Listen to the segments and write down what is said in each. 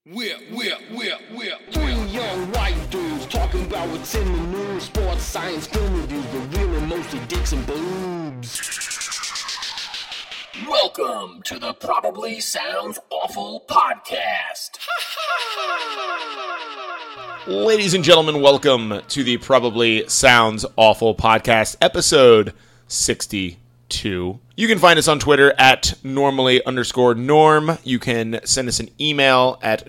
We're three young white dudes talking about what's in the news, sports, science, film reviews, but really mostly dicks and boobs. Welcome to the Probably Sounds Awful podcast. Ladies and gentlemen, welcome to the Probably Sounds Awful podcast, episode 62. You can find us on Twitter at normally_norm. You can send us an email at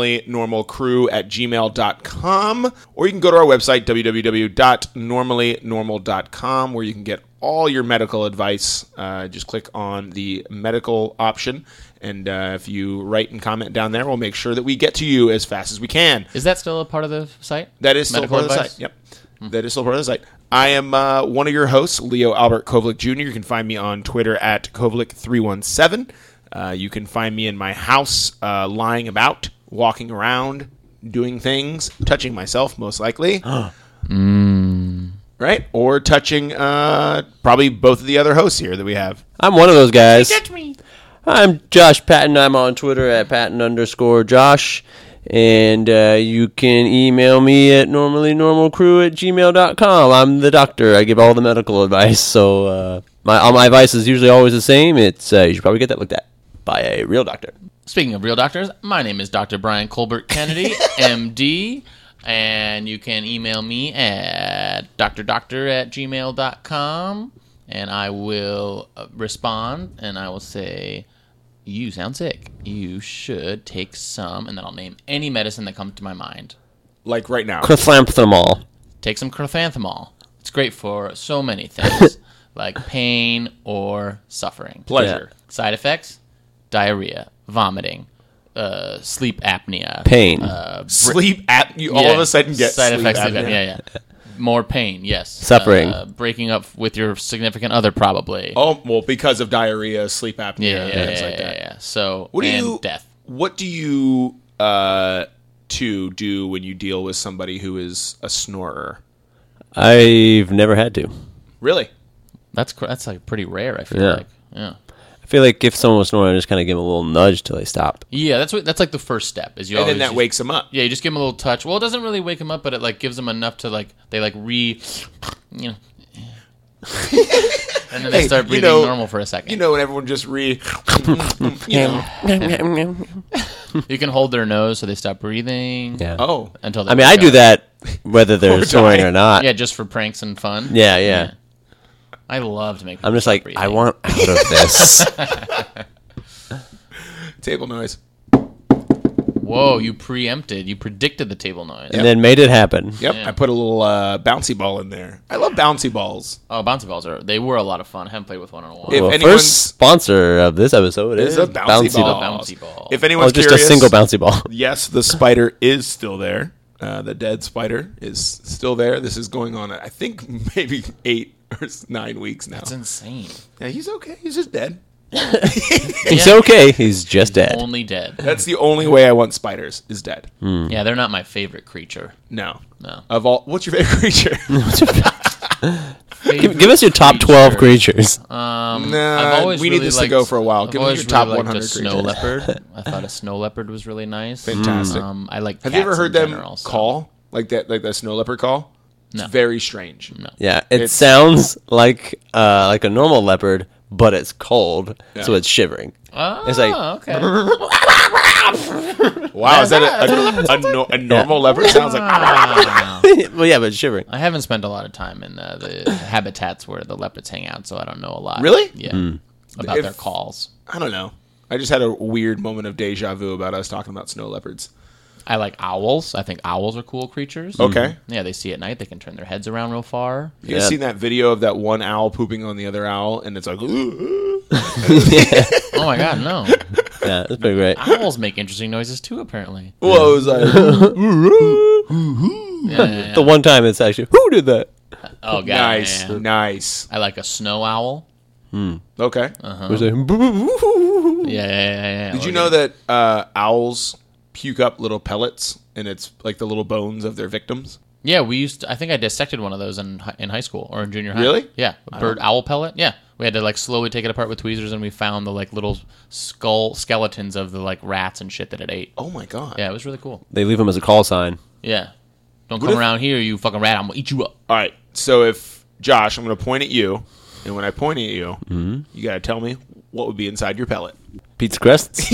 normallynormalcrew@gmail.com, or you can go to our website, www.normallynormal.com, where you can get all your medical advice. Just click on the medical option, and if you write and comment down there, we'll make sure that we get to you as fast as we can. Is that still a part of the site? That is still Medical part of the advice? site. Yep. That is still part of the site. I am one of your hosts, Leo Albert Kovalik Jr. You can find me on Twitter at Kovalik317. You can find me in my house, lying about, walking around, doing things, touching myself, most likely. Right? Or touching probably both of the other hosts here that we have. I'm one of those guys. Touch me. I'm Josh Patton. I'm on Twitter at Patton_Josh. And you can email me at normallynormalcrew@gmail.com. I'm the doctor. I give all the medical advice. So all my advice is usually always the same. It's you should probably get that looked at by a real doctor. Speaking of real doctors, my name is Dr. Brian Colbert Kennedy, MD. And you can email me at drdoctor@gmail.com. And I will respond, and I will say, you sound sick. You should take some, and then I'll name any medicine that comes to my mind. Like right now. Chloranthamol. Take some chloranthamol. It's great for so many things, like pain or suffering. Pleasure. Side effects: diarrhea, vomiting, sleep apnea, Pain. Sleep you all of a sudden get side sleep effects. apnea. Sleep apnea. Yeah. More pain, yes. Suffering. Breaking up with your significant other, probably. Oh, well, because of diarrhea, sleep apnea, things like that. Yeah. So, What do and you death. What do you do when you deal with somebody who is a snorer? I've never had to. Really? That's like pretty rare. I feel Yeah. like. Yeah. I feel like if someone was snoring, I just kind of give them a little nudge till they stop. Yeah, that's like the first step. Is you And then always that just- wakes them up. Yeah, you just give them a little touch. Well, it doesn't really wake them up, but it like gives them enough to like they like and then they start breathing normal for a second. You know, when everyone just you know. You can hold their nose so they stop breathing. Yeah. Oh. Until they I mean, wake I do up. that whether they're Or snoring die. or not. Yeah, just for pranks and fun. Yeah. I love to make. I'm people just stop like, breathing. I want out of this. Table noise. Whoa! You preempted. You predicted the table noise. And then made it happen. Yep, Yeah. I put a little bouncy ball in there. I love bouncy balls. Oh, bouncy balls they were a lot of fun. I haven't played with one in a while. If Well, anyone's- first sponsor of this episode Is is a bouncy ball. The bouncy ball. If anyone's just curious, a single bouncy ball. yes, the spider is still there. The dead spider is still there. This is going on, I think, maybe 8 or 9 weeks now. That's insane. Yeah, he's okay. He's just dead. He's okay. He's just dead. Only dead. That's the only way I want spiders, is dead. Yeah, they're not my favorite creature. No. No. Of all, what's your favorite creature? Give us your top 12 creatures. I've always we really need this to liked- go for a while. I've Give me always your top really liked 100 a snow creatures. leopard. I thought a snow leopard was really nice. Fantastic. I like. Have you ever cats heard in them general, so- call? Like that snow leopard call? It's No. very strange. No. Yeah, it It's- sounds like a normal leopard, but it's cold, so Yeah. it's shivering. Oh, It's like- okay. Wow, is that a normal leopard? Sounds like... Well, yeah, but it's shivering. I haven't spent a lot of time in the habitats where the leopards hang out, so I don't know a lot. Really? Yeah. About If- their calls. I don't know. I just had a weird moment of deja vu about us talking about snow leopards. I like owls. I think owls are cool creatures. Okay. Yeah, they see at night. They can turn their heads around real far. You guys Yeah. seen that video of that one owl pooping on the other owl, and it's like... Oh my god, no. Yeah, it's pretty great. Owls make interesting noises too, apparently. Well, it was like... Yeah. The one time it's actually, who did that? Oh god. Nice, yeah. nice. I like a snow owl. Okay. It was like, Yeah. Did you know that owls puke up little pellets, and it's like the little bones of their victims? Yeah, we used to, I think I dissected one of those in high school or in junior high. Really? Yeah, a bird owl pellet. Yeah, we had to like slowly take it apart with tweezers, and we found the like little skeletons of the like rats and shit that it ate. Oh my god. Yeah, it was really cool. They leave them as a call sign. Yeah, don't What come if- around here, you fucking rat. I'm gonna eat you up. All right. So if Josh, I'm going to point at you, and when I point at you, you got to tell me what would be inside your pellet. Pizza crusts.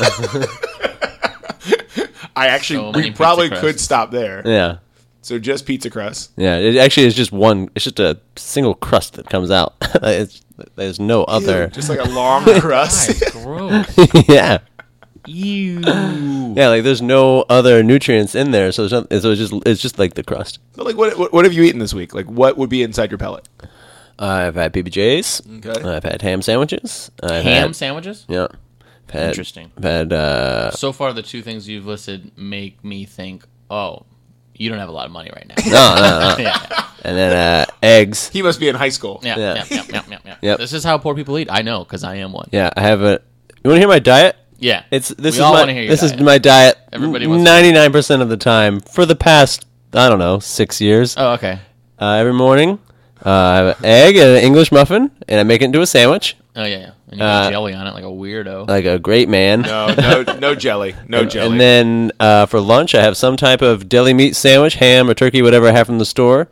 I actually, So many we pizza probably crusts. could stop there. Yeah. So just pizza crust. Yeah, it actually is just one. It's just a single crust that comes out. There's no other. Ew, just like a long crust. Guys, gross. Yeah, Ew. yeah. Like there's no other nutrients in there, so it's just like the crust. But like, what have you eaten this week? Like, what would be inside your pellet? I've had PBJs. Okay. I've had ham sandwiches. I've Ham had, sandwiches? Yeah. I've had, Interesting. I've had. So far, the two things you've listed make me think, oh, you don't have a lot of money right now. No. yeah. And then eggs. He must be in high school. Yeah, Yeah. yeah. Yep. This is how poor people eat. I know, because I am one. Yeah, I have a. You want to hear my diet? Yeah. This We all wanna hear your is diet. my diet. Everybody wants to- 99% of the time for the past 6 years. Oh, okay. Every morning, I have an egg and an English muffin, and I make it into a sandwich Oh, yeah. And you put jelly on it like a weirdo. like a great man. No jelly. No jelly. And then for lunch, I have some type of deli meat sandwich, ham or turkey, whatever I have from the store.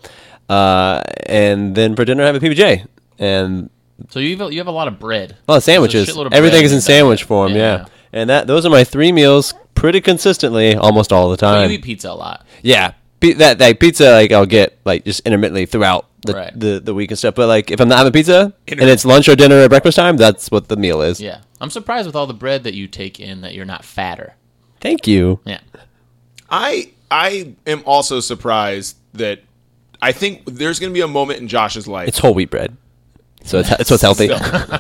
And then for dinner, I have a PBJ and So you have a lot of bread. a lot of sandwiches. There's a shitload of Everything bread is in your sandwich diet. form, yeah. And those are my 3 meals pretty consistently, almost all the But time. you eat pizza a lot. Yeah, that pizza like I'll get like just intermittently throughout Right. the week and stuff. But like if I'm not having pizza and it's lunch or dinner or breakfast time, that's what the meal is. Yeah. I'm surprised with all the bread that you take in that you're not fatter. Thank you. Yeah. I am also surprised that I think there's going to be a moment in Josh's life. It's whole wheat bread, so it's what's healthy.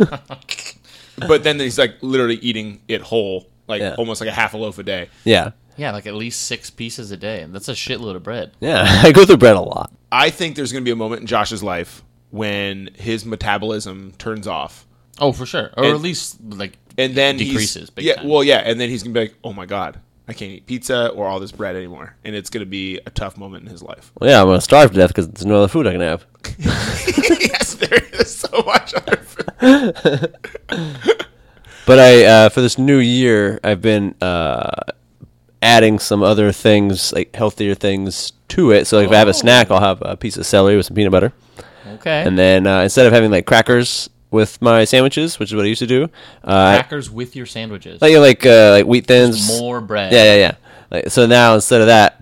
But then he's like literally eating it whole, like Yeah. almost like a half a loaf a day. Yeah, Yeah, like at least 6 pieces a day. That's a shitload of bread. yeah. I go through bread a lot. I think there's going to be a moment in Josh's life when his metabolism turns off. Oh, for sure. Or And- at least like And then decreases big yeah, time. well, yeah, and then he's gonna be like, "Oh my god, I can't eat pizza or all this bread anymore," and it's gonna be a tough moment in his life. Well, yeah, I'm gonna starve to death because there's no other food I can have. Yes, there is so much other food. But I for this new year, I've been adding some other things, like healthier things to it. So like if I have a snack, I'll have a piece of celery with some peanut butter. Okay. And then instead of having like crackers with my sandwiches, which is what I used to do, Crackers with your sandwiches. like wheat thins. More bread. Yeah. Like, so now instead of that,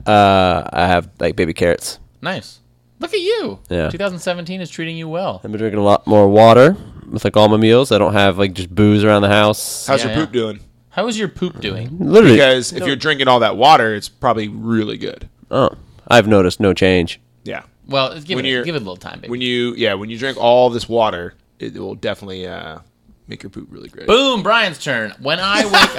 I have like baby carrots. Nice. Look at you. Yeah. 2017 is treating you well. I've been drinking a lot more water with like all my meals. I don't have like just booze around the house. How's Yeah, your poop doing? How is your poop doing? Literally, Because if you're drinking all that water, it's probably really good. I've noticed no change. Yeah. Well, give When it you're- a little time, baby. When you drink all this water, it will definitely make your poop really great. Boom, Brian's turn. When I wake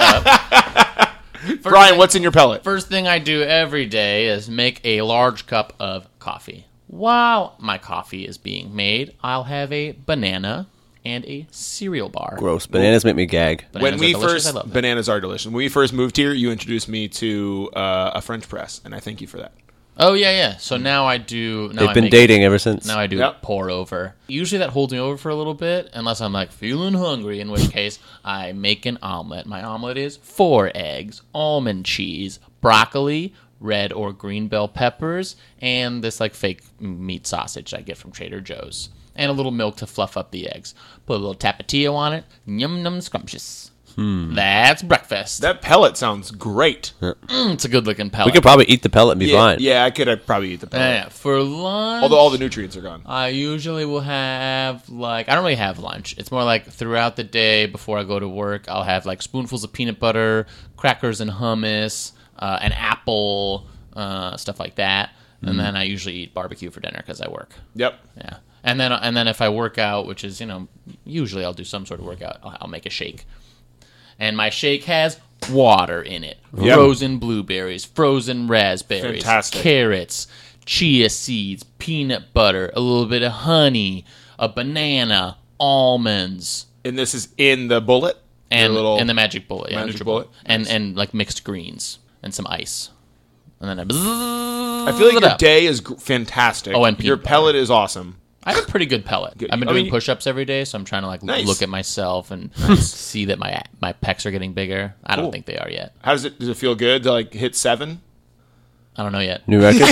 up, Brian, what's in your pellet? first thing I do every day is make a large cup of coffee. While my coffee is being made, I'll have a banana and a cereal bar. Gross. Bananas make me gag. Bananas When we are delicious. first I love them. bananas are delicious. When we first moved here, you introduced me to a French press, and I thank you for that. Oh yeah. So now I do. Now They've I been make- dating ever since. Now I do Yep. pour over. Usually that holds me over for a little bit, unless I'm like feeling hungry, in which case I make an omelet. My omelet is 4 eggs, almond cheese, broccoli, red or green bell peppers, and this like fake meat sausage I get from Trader Joe's. And a little milk to fluff up the eggs. Put a little tapatio on it. Yum num scrumptious. That's breakfast. That pellet sounds great. It's a good looking pellet. we could probably eat the pellet and be Yeah, fine. yeah, I could probably eat the pellet. Yeah, for lunch. Although all the nutrients are gone. I usually will have, like, I don't really have lunch. It's more like throughout the day before I go to work, I'll have, like, spoonfuls of peanut butter, crackers and hummus, an apple, stuff like that. And then I usually eat barbecue for dinner because I work. Yep. Yeah. And then if I work out, which is, usually I'll do some sort of workout, I'll make a shake. And my shake has water in it. Yep. Frozen blueberries, frozen raspberries, Fantastic. carrots, chia seeds, peanut butter, a little bit of honey, a banana, almonds, And this is in the bullet? and Your little and the magic bullet. Yeah, Magic NutriBullet. Bullet? And like mixed greens and some ice. and then I feel like your day is fantastic. Oh, and your peanut pellet is awesome. I have a pretty good pellet. Good. I've been I doing mean, push-ups every day, so I'm trying to like Nice. look at myself and see that my pecs are getting bigger. I Cool. don't think they are yet. How does it feel good to like hit 7? I don't know yet. New record.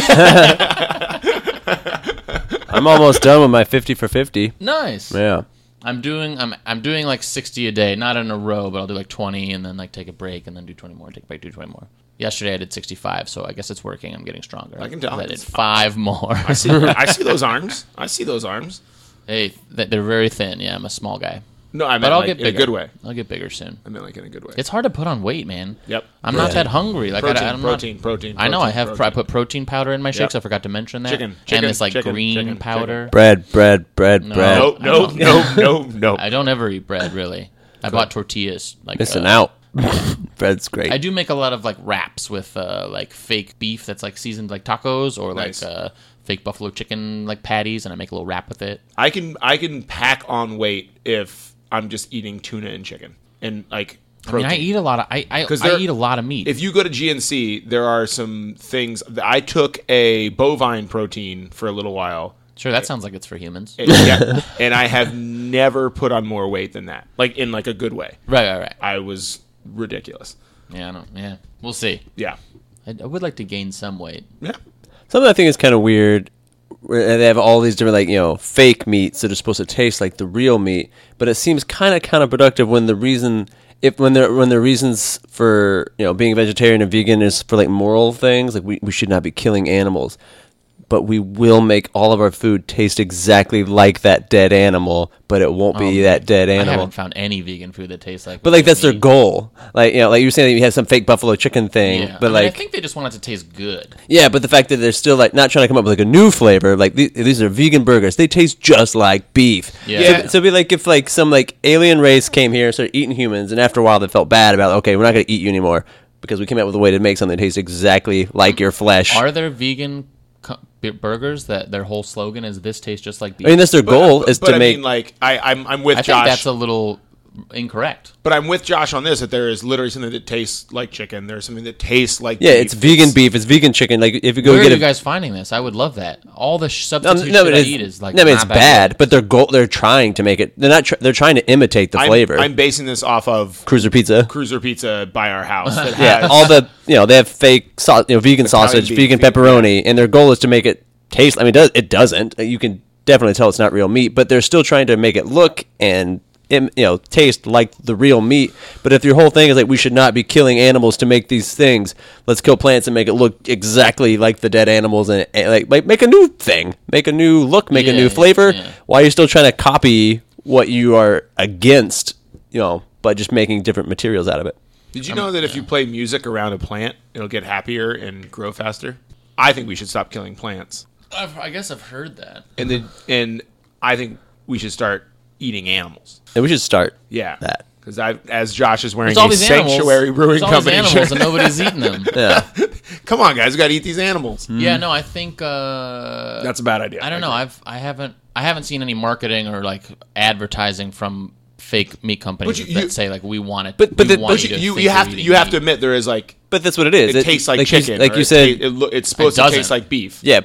I'm almost done with my 50 for 50. Nice. Yeah. I'm doing like 60 a day, not in a row, but I'll do like 20 and then like take a break and then do 20 more, take a break, do 20 more. Yesterday I did 65, so I guess it's working. I'm getting stronger. I can tell. I did 5 more. I see those arms. I see those arms. Hey, they're very thin. Yeah, I'm a small guy. No, I meant But I'll like, get in bigger. a good way. I'll get bigger soon. I meant like in a good way. It's hard to put on weight, man. Yep. I'm not that hungry. Like I'm protein. I know I have. protein. I put protein powder in my shakes. Yep. I forgot to mention that. Chicken, and this like chicken, green chicken, powder. Bread. No. No. I don't ever eat bread really. I bought tortillas. Like Missing out. Bread's great. I do make a lot of like wraps with like fake beef that's like seasoned like tacos or Nice. like fake buffalo chicken like patties, and I make a little wrap with it. I can pack on weight if I'm just eating tuna and chicken and like protein. I mean, I eat a lot of I eat a lot of meat. If you go to GNC, there are some things. I took a bovine protein for a little while. Sure, that sounds like it's for humans. And I have never put on more weight than that. Like in like a good way. Right. I was ridiculous. Yeah, I don't. Yeah, we'll see. Yeah. I would like to gain some weight. Yeah. Something I think is kind of weird. Where they have all these different, like, fake meats that are supposed to taste like the real meat, but it seems kind of counterproductive when the reasons for being a vegetarian and vegan is for like moral things, like we should not be killing animals, but we will make all of our food taste exactly like that dead animal, but it won't be that dead I animal. haven't found any vegan food that tastes like. But like that's their meat. goal. Like like you were saying that you had some fake buffalo chicken thing, Yeah, but I think they just want it to taste good. yeah, but the fact that they're still like not trying to come up with like a new flavor, like these are vegan burgers, they taste just like beef. Yeah. So it'd be like if like some like alien race came here and started eating humans, and after a while they felt bad about okay, we're not going to eat you anymore because we came up with a way to make something that tastes exactly like your flesh. Are there vegan burgers that their whole slogan is "This tastes just like beef"? I mean, that's their goal is but to I make. mean, like I'm with I Josh. think that's a little incorrect. But I'm with Josh on this, that there is literally something that tastes like chicken. There's something that tastes like yeah, beef. it's vegan beef. It's vegan chicken. Like if you go Where get are you guys finding this? I would love that. All the substitute no, shit but I it's, eat is like no, I mean, it's not bad. But their goal, they're trying to make it. They're not. They're trying to imitate the flavor. I'm basing this off of Cruiser pizza. Cruiser Pizza by our house. That Yeah, has, all the they have fake vegan sausage, beef, vegan pepperoni, and their goal is to make it taste. I mean, it doesn't. You can definitely tell it's not real meat, but they're still trying to make it look and taste like the real meat. But if your whole thing is like we should not be killing animals to make these things, let's kill plants and make it look exactly like the dead animals, and like make a new thing, make a new look, make a new flavor. Yeah. Why are you still trying to copy what you are against? By just making different materials out of it. Did you know that if you play music around a plant, it'll get happier and grow faster? I think we should stop killing plants. I guess I've heard that. And I think we should start eating animals. And we should start Yeah. that. Because as Josh is wearing There's all a these Sanctuary animals. Brewing There's all these Company animals shirt. and nobody's eating them. Yeah. Come on, guys, we got to eat these animals. Yeah, no, I think That's a bad idea. I don't know. I haven't seen any marketing or like advertising from fake meat companies But you- that say like we want it. But we the- want but you to You think have you're to eating have to meat. admit there is like But that's what it is. it tastes like chicken. Like or you it said, it's supposed to doesn't. taste like beef. yeah.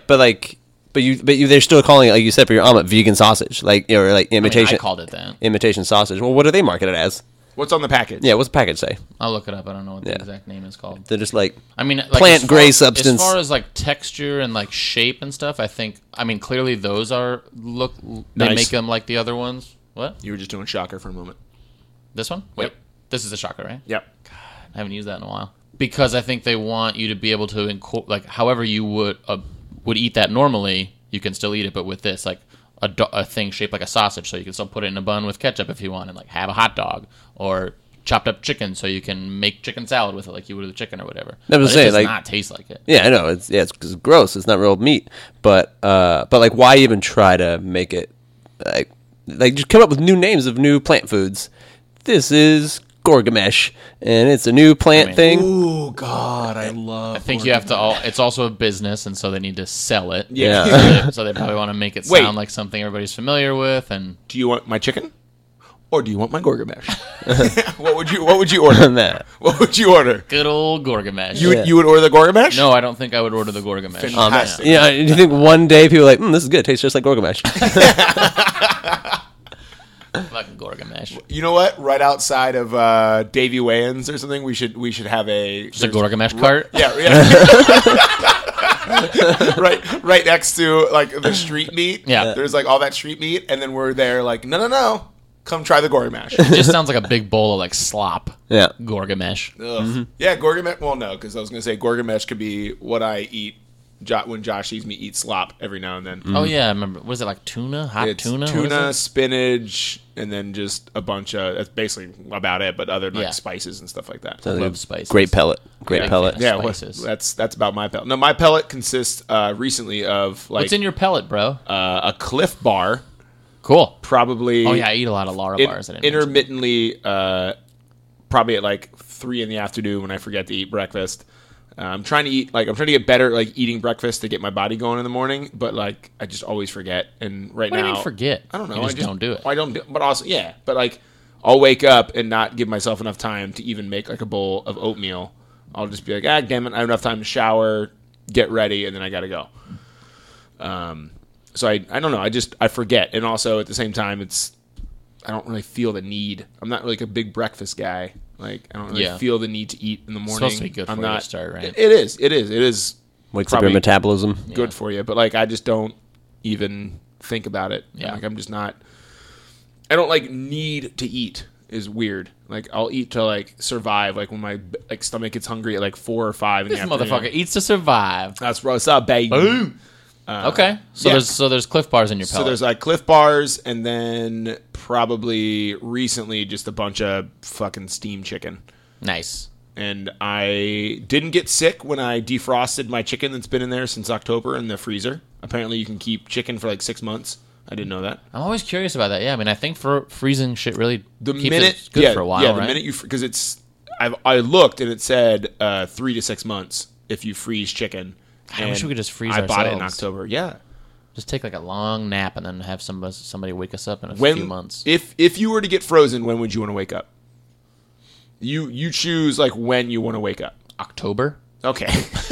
But you, they're still calling it, like you said, for your omelet, vegan sausage, like or like I mean, imitation. I called it that. imitation sausage. Well, what do they market it as? What's on the package? Yeah, what's the package say? I'll look it up. I don't know what the Yeah. exact name is called. They're just like I mean, like, Plant as far- gray substance. As far as like texture and like shape and stuff, I mean, clearly those are they Nice. make them like the other ones. What? You were just doing shocker for a moment. This one? Yep. This is a shocker, right? Yep. I haven't used that in a while because I think they want you to be able to like however you would eat that normally, you can still eat it, but with this like a thing shaped like a sausage, so you can still put it in a bun with ketchup if you want, and like have a hot dog or chopped up chicken, so you can make chicken salad with it like you would with the chicken or whatever. I was But saying, it does like- not taste like it. yeah, I know it's gross. It's not real meat. But like why even try to make it like just come up with new names of new plant foods? This is Gorgamesh, and it's a new plant thing. Oh God, I love. I think you have to. It's also a business, and so they need to sell it. Yeah. So they probably want to make it Wait. sound like something everybody's familiar with. And Do you want my chicken? or do you want my Gorgamesh? What would you order? Nah. What would you order? Good old Gorgamesh. You would order the Gorgamesh? No, I don't think I would order the Gorgamesh. Fantastic. Do you think one day people are like, this is good, tastes just like Gorgamesh? Fucking Gorgamesh. You know what? Right outside of Davy Wayans or something, we should have Just a Gorgamesh cart? Yeah. right next to like the street meat. Yeah. There's like all that street meat, and then we're there like, no. Come try the Gorgamesh. It just sounds like a big bowl of like slop. Yeah. Gorgamesh. Ugh. Yeah, Gorgamesh. Well, no, because I was going to say Gorgamesh could be what I eat when Josh sees me eat slop every now and then. Oh, yeah. I remember. Was it like tuna? Hot It's tuna? What tuna, is it? spinach, and then just a bunch of. That's basically about it, but other like Yeah. spices and stuff like that. I love spices. Great pellet. Great Yeah. pellet. Yeah. Yeah, Spices. that's about my pellet. No, my pellet consists recently of like What's in your pellet, bro? a Cliff Bar, Cool. probably. Oh, yeah. I eat a lot of Lara bars. I didn't mention. intermittently, probably at like 3 PM when I forget to eat breakfast. I'm trying to get better at like eating breakfast to get my body going in the morning, but like I just always forget. And right What do now, you mean forget? I don't know. You just I don't do it. I don't do. But also, yeah. But like, I'll wake up and not give myself enough time to even make like a bowl of oatmeal. I'll just be like, damn it, I have enough time to shower, get ready, and then I gotta go. So I don't know. I forget, and also at the same time, I don't really feel the need. I'm not like a big breakfast guy. Like I don't really Yeah. feel the need to eat in the morning. supposed to be good I'm for you to not, start, right? It is Wakes up probably your metabolism. good for you, but like I just don't even think about it. Yeah. Like I'm just not. I don't like need to eat. Is weird. Like I'll eat to like survive. Like when my like stomach gets hungry at like 4 or 5 in This the afternoon. motherfucker eats to survive. That's what's up, baby. Boom. Okay. So yeah. there's Cliff Bars in your So pellet. there's like Cliff Bars, and then probably recently just a bunch of fucking steamed chicken. Nice. And I didn't get sick when I defrosted my chicken that's been in there since October in the freezer. Apparently, you can keep chicken for like 6 months. I didn't know that. I'm always curious about that. Yeah, I mean, I think for freezing shit really The keeps minute, it good for a while, yeah, right? the minute you because it's I looked and it said 3 to 6 months if you freeze chicken. I wish And we could just freeze I bought it in ourselves. October. Yeah. Just take like a long nap and then have somebody wake us up in a When few months. if you were to get frozen, when would you want to wake up? You choose like when you want to wake up. October? Okay.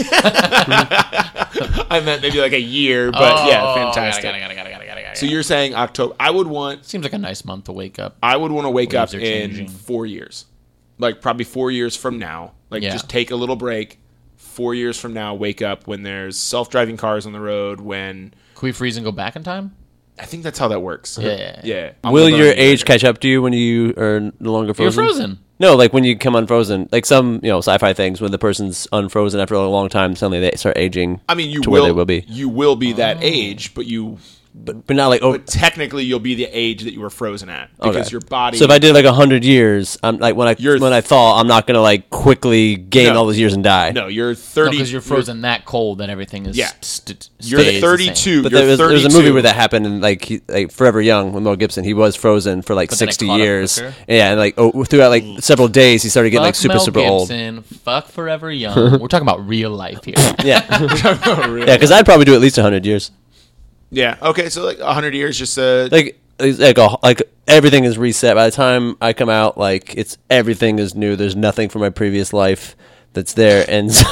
I meant maybe like a year, but yeah, fantastic. Got it. So you're saying October? I would want Seems like a nice month to wake up. to wake up Leaves are in changing. 4 years, like probably 4 years from now. Like Yeah. just take a little break. 4 years from now, wake up when there's self-driving cars on the road. When Can we freeze and go back in time? I think that's how that works. Yeah. Yeah. I'm Will gonna your burn you age later. catch up to you when you are no longer You're frozen? frozen. No, like when you come unfrozen. Like some, sci-fi things when the person's unfrozen after a long time, suddenly they start aging. I mean, you to will. where they will be. You will be that age, but But not like But technically, you'll be the age that you were frozen at because okay. your body. So if I did like 100 years, I'm like when I thaw, I'm not gonna like quickly gain No. all those years and die. no, you're 30 Because you're frozen that cold, then everything is Yeah. you're You're 32. But You're there was a 32. movie where that happened, and like Forever Young with Mel Gibson, he was frozen for like But then it 60 caught up years. quicker? Yeah, and like throughout like several days, he started getting like super old. Fuck Forever Young. We're talking about real life here. Yeah, yeah, because I'd probably do at least 100 years. Yeah. Okay. So like 100 years, just Like everything is reset by the time I come out. Like everything is new. There's nothing from my previous life that's there, and so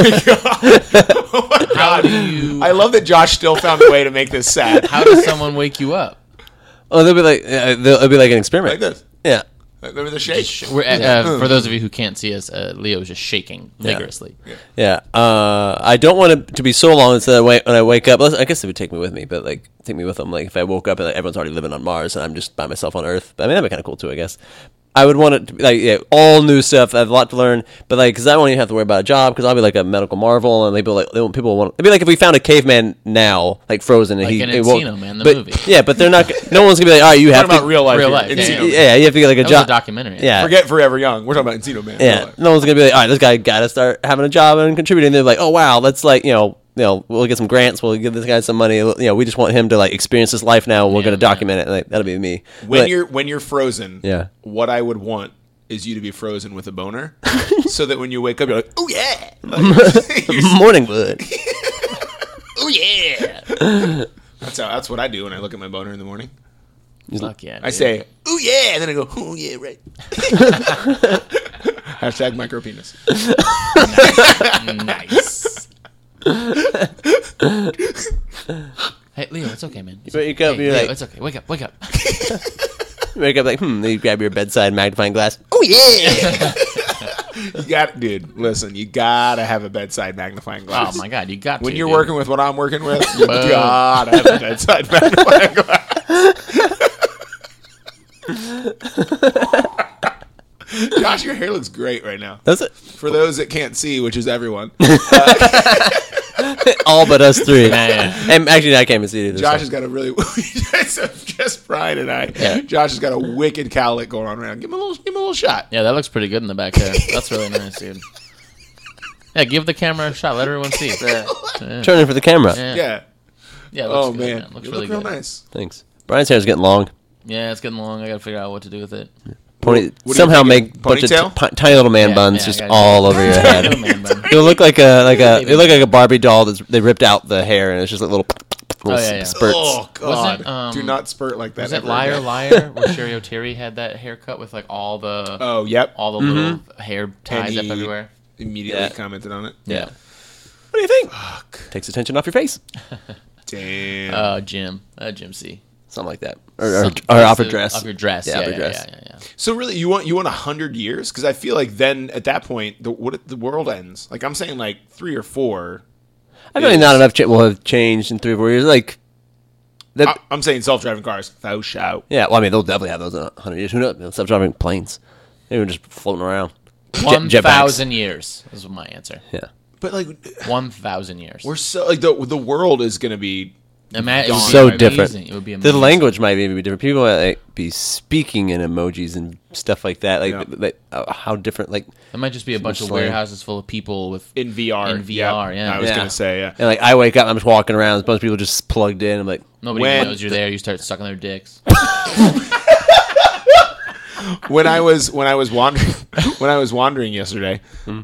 How do you? I love that Josh still found a way to make this sad. How does someone wake you up? they'll be like it'll be like an experiment. Like this. Yeah. Remember the shake? For those of you who can't see us, Leo is just shaking vigorously. Yeah, I don't want it to be so long until when I wake up. I guess it would take me with me, but like take me with them. Like if I woke up and like, everyone's already living on Mars and I'm just by myself on Earth. But I mean that'd be kind of cool too, I guess. I would want it to be like all new stuff. I have a lot to learn, but like because I won't even have to worry about a job because I'll be like a medical marvel and people want. It'd be like if we found a caveman now, like frozen, and Like he in it won't- Encino Man, the but, movie. Yeah, but they're not. No one's gonna be like, all right, you have Talking to about real life. Real here. life, Encino yeah. Man. Yeah, you have to get like a That was job. a documentary. Yeah, Forget Forever Young. We're talking about Encino Man. yeah. No one's gonna be like, all right, this guy got to start having a job and contributing. They're like, oh wow, let's like we'll get some grants. We'll give this guy some money. We just want him to like experience his life now. We're gonna document it. Like, that'll be me. When you're frozen, Yeah. what I would want is you to be frozen with a boner, so that when you wake up, you're like, oh yeah, Morning wood. oh yeah. That's what I do when I look at my boner in the morning. Fuck yeah. I dude. say, ooh yeah, and then I go, ooh yeah, right. Hashtag micropenis. Nice. Hey, Leo, it's okay, man. It's wake up, Hey, you're Leo, like- it's okay. Wake up. You wake up like, you grab your bedside magnifying glass. Oh yeah. You got, dude. Listen, you gotta have a bedside magnifying glass. Oh my god, you got When to, you're dude. working with what I'm working with, you gotta have a bedside magnifying glass. Josh, your hair looks great right now. Does it? For those that can't see, which is everyone, All but us three. Man. And actually, I can't even see it either. Josh so. has got a really just Brian and I. Yeah. Josh has got a wicked cowlick going on right now. Give him a little shot. Yeah, that looks pretty good in the back there. That's really nice, dude. Yeah, give the camera a shot. Let everyone see. Turning for the camera. Yeah. Yeah. It looks Oh good, man, Looks you really look real good. nice. Thanks. Brian's hair's getting long. Yeah, it's getting long. I gotta figure out what to do with it. What do you Somehow think? make a bunch of Ponytail? tiny little man Yeah, buns yeah, just I gotta- all over your head. Man bun. It'll look like a Barbie doll they ripped out the hair and it's just like little yeah. spurts. Oh god, Wasn't, do not spurt like that. Was it ever Liar again. Liar where Sherry O'Terry had that haircut with like all the Oh yep. all the little hair ties up he- everywhere? Immediately Yeah. commented on it. Yeah. What do you think? Takes attention off your face. Damn. Jim C. Something like that. Or off your dress. Off your dress. Yeah, Yeah, off your yeah, dress. yeah. So really, you want 100 years? Because I feel like then at that point, the world ends. Like I'm saying, like 3 or 4. I feel like not enough will have changed in 3 or 4 years. Like, I'm saying self-driving cars. Faux shout. yeah, well, I mean, they'll definitely have those in 100 years. Who knows? They'll stop driving planes. They were just floating around. 1,000 years is my answer. Yeah. But like 1,000 years. we're so like the world is going to be. It would be So amazing. different. It would be The amazing. language might even be different. People might like, be speaking in emojis and stuff like that. Like, Yeah. how different, like, It might just be a bunch of slang. warehouses full of people with In VR. In VR, yeah. I was Yeah. going to say, yeah. and like I wake up, I'm just walking around, there's a bunch of people just plugged in. I'm like, nobody When- knows you're there. You start sucking their dicks. When I was wandering yesterday,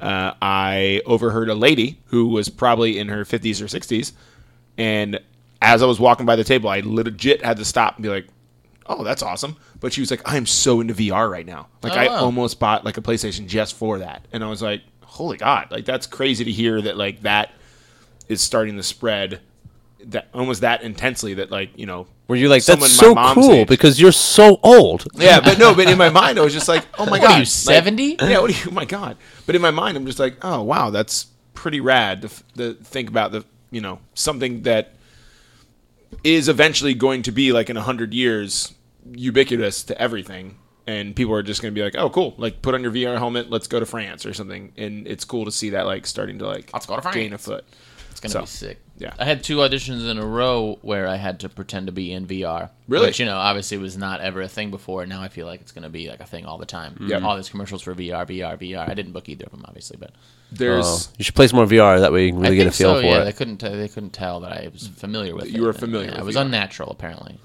I overheard a lady who was probably in her 50s or 60s, and as I was walking by the table, I legit had to stop and be like, "Oh, that's awesome!" But she was like, "I'm so into VR right now. Like, Oh, I wow. almost bought like a PlayStation just for that." And I was like, "Holy God! Like, that's crazy to hear that like that is starting to spread that almost that intensely that like were you like, someone that's my so mom's cool age- because you're so old. Yeah, but in my mind, I was just like, oh my What God. are you, Like, 70? yeah, what are you, oh my God. But in my mind, I'm just like, oh, wow, that's pretty rad to think about something that is eventually going to be like in 100 years ubiquitous to everything. And people are just going to be like, oh, cool. Like, put on your VR helmet. Let's go to France or something. And it's cool to see that like starting to like Let's go to France. gain a foot. It's gonna So, be sick. yeah. I had 2 auditions in a row where I had to pretend to be in VR. Really? Which, obviously was not ever a thing before. Now I feel like it's gonna be like a thing all the time. Yep. All these commercials for VR. I didn't book either of them, obviously, but There's Oh, you should play some more VR. That way you can really I get a think feel so, for yeah, it. They couldn't tell that I was familiar with it. You were familiar with It was VR. unnatural, apparently.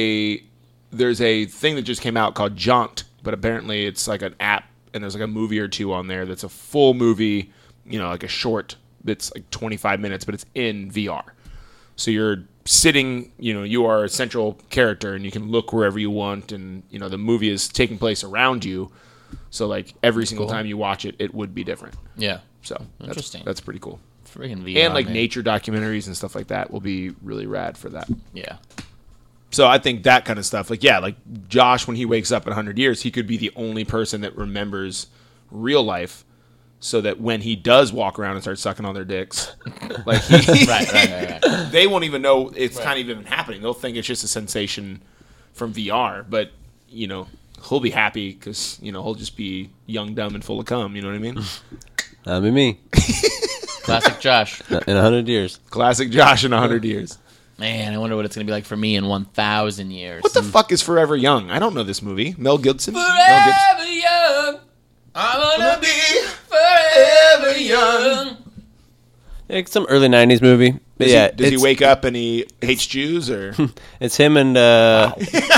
there's a thing that just came out called Jaunt, but apparently it's like an app and there's like a movie or 2 on there that's a full movie, like a short that's like 25 minutes, but it's in VR. So you're sitting, you are a central character and you can look wherever you want, and the movie is taking place around you. So like every single time you watch it, it would be different. Yeah. So Interesting. That's pretty cool. Freaking VR. And like man. nature documentaries and stuff like that will be really rad for that. Yeah. So I think that kind of stuff, like Josh, when he wakes up in 100 years, he could be the only person that remembers real life, so that when he does walk around and start sucking on their dicks, like Right. they won't even know it's kind of even happening. They'll think it's just a sensation from VR, but he'll be happy because he'll just be young, dumb, and full of cum. You know what I mean? That'd be me Classic Josh. in 100 years. Classic Josh in 100 years. Man, I wonder what it's gonna be like for me in 1,000 years. What the fuck is Forever Young? I don't know this movie. Mel Gibson. Forever young. I wanna be forever young. Yeah, some early 90s movie. But Does, yeah, does he it's- wake up and he hates Jews or? It's him and a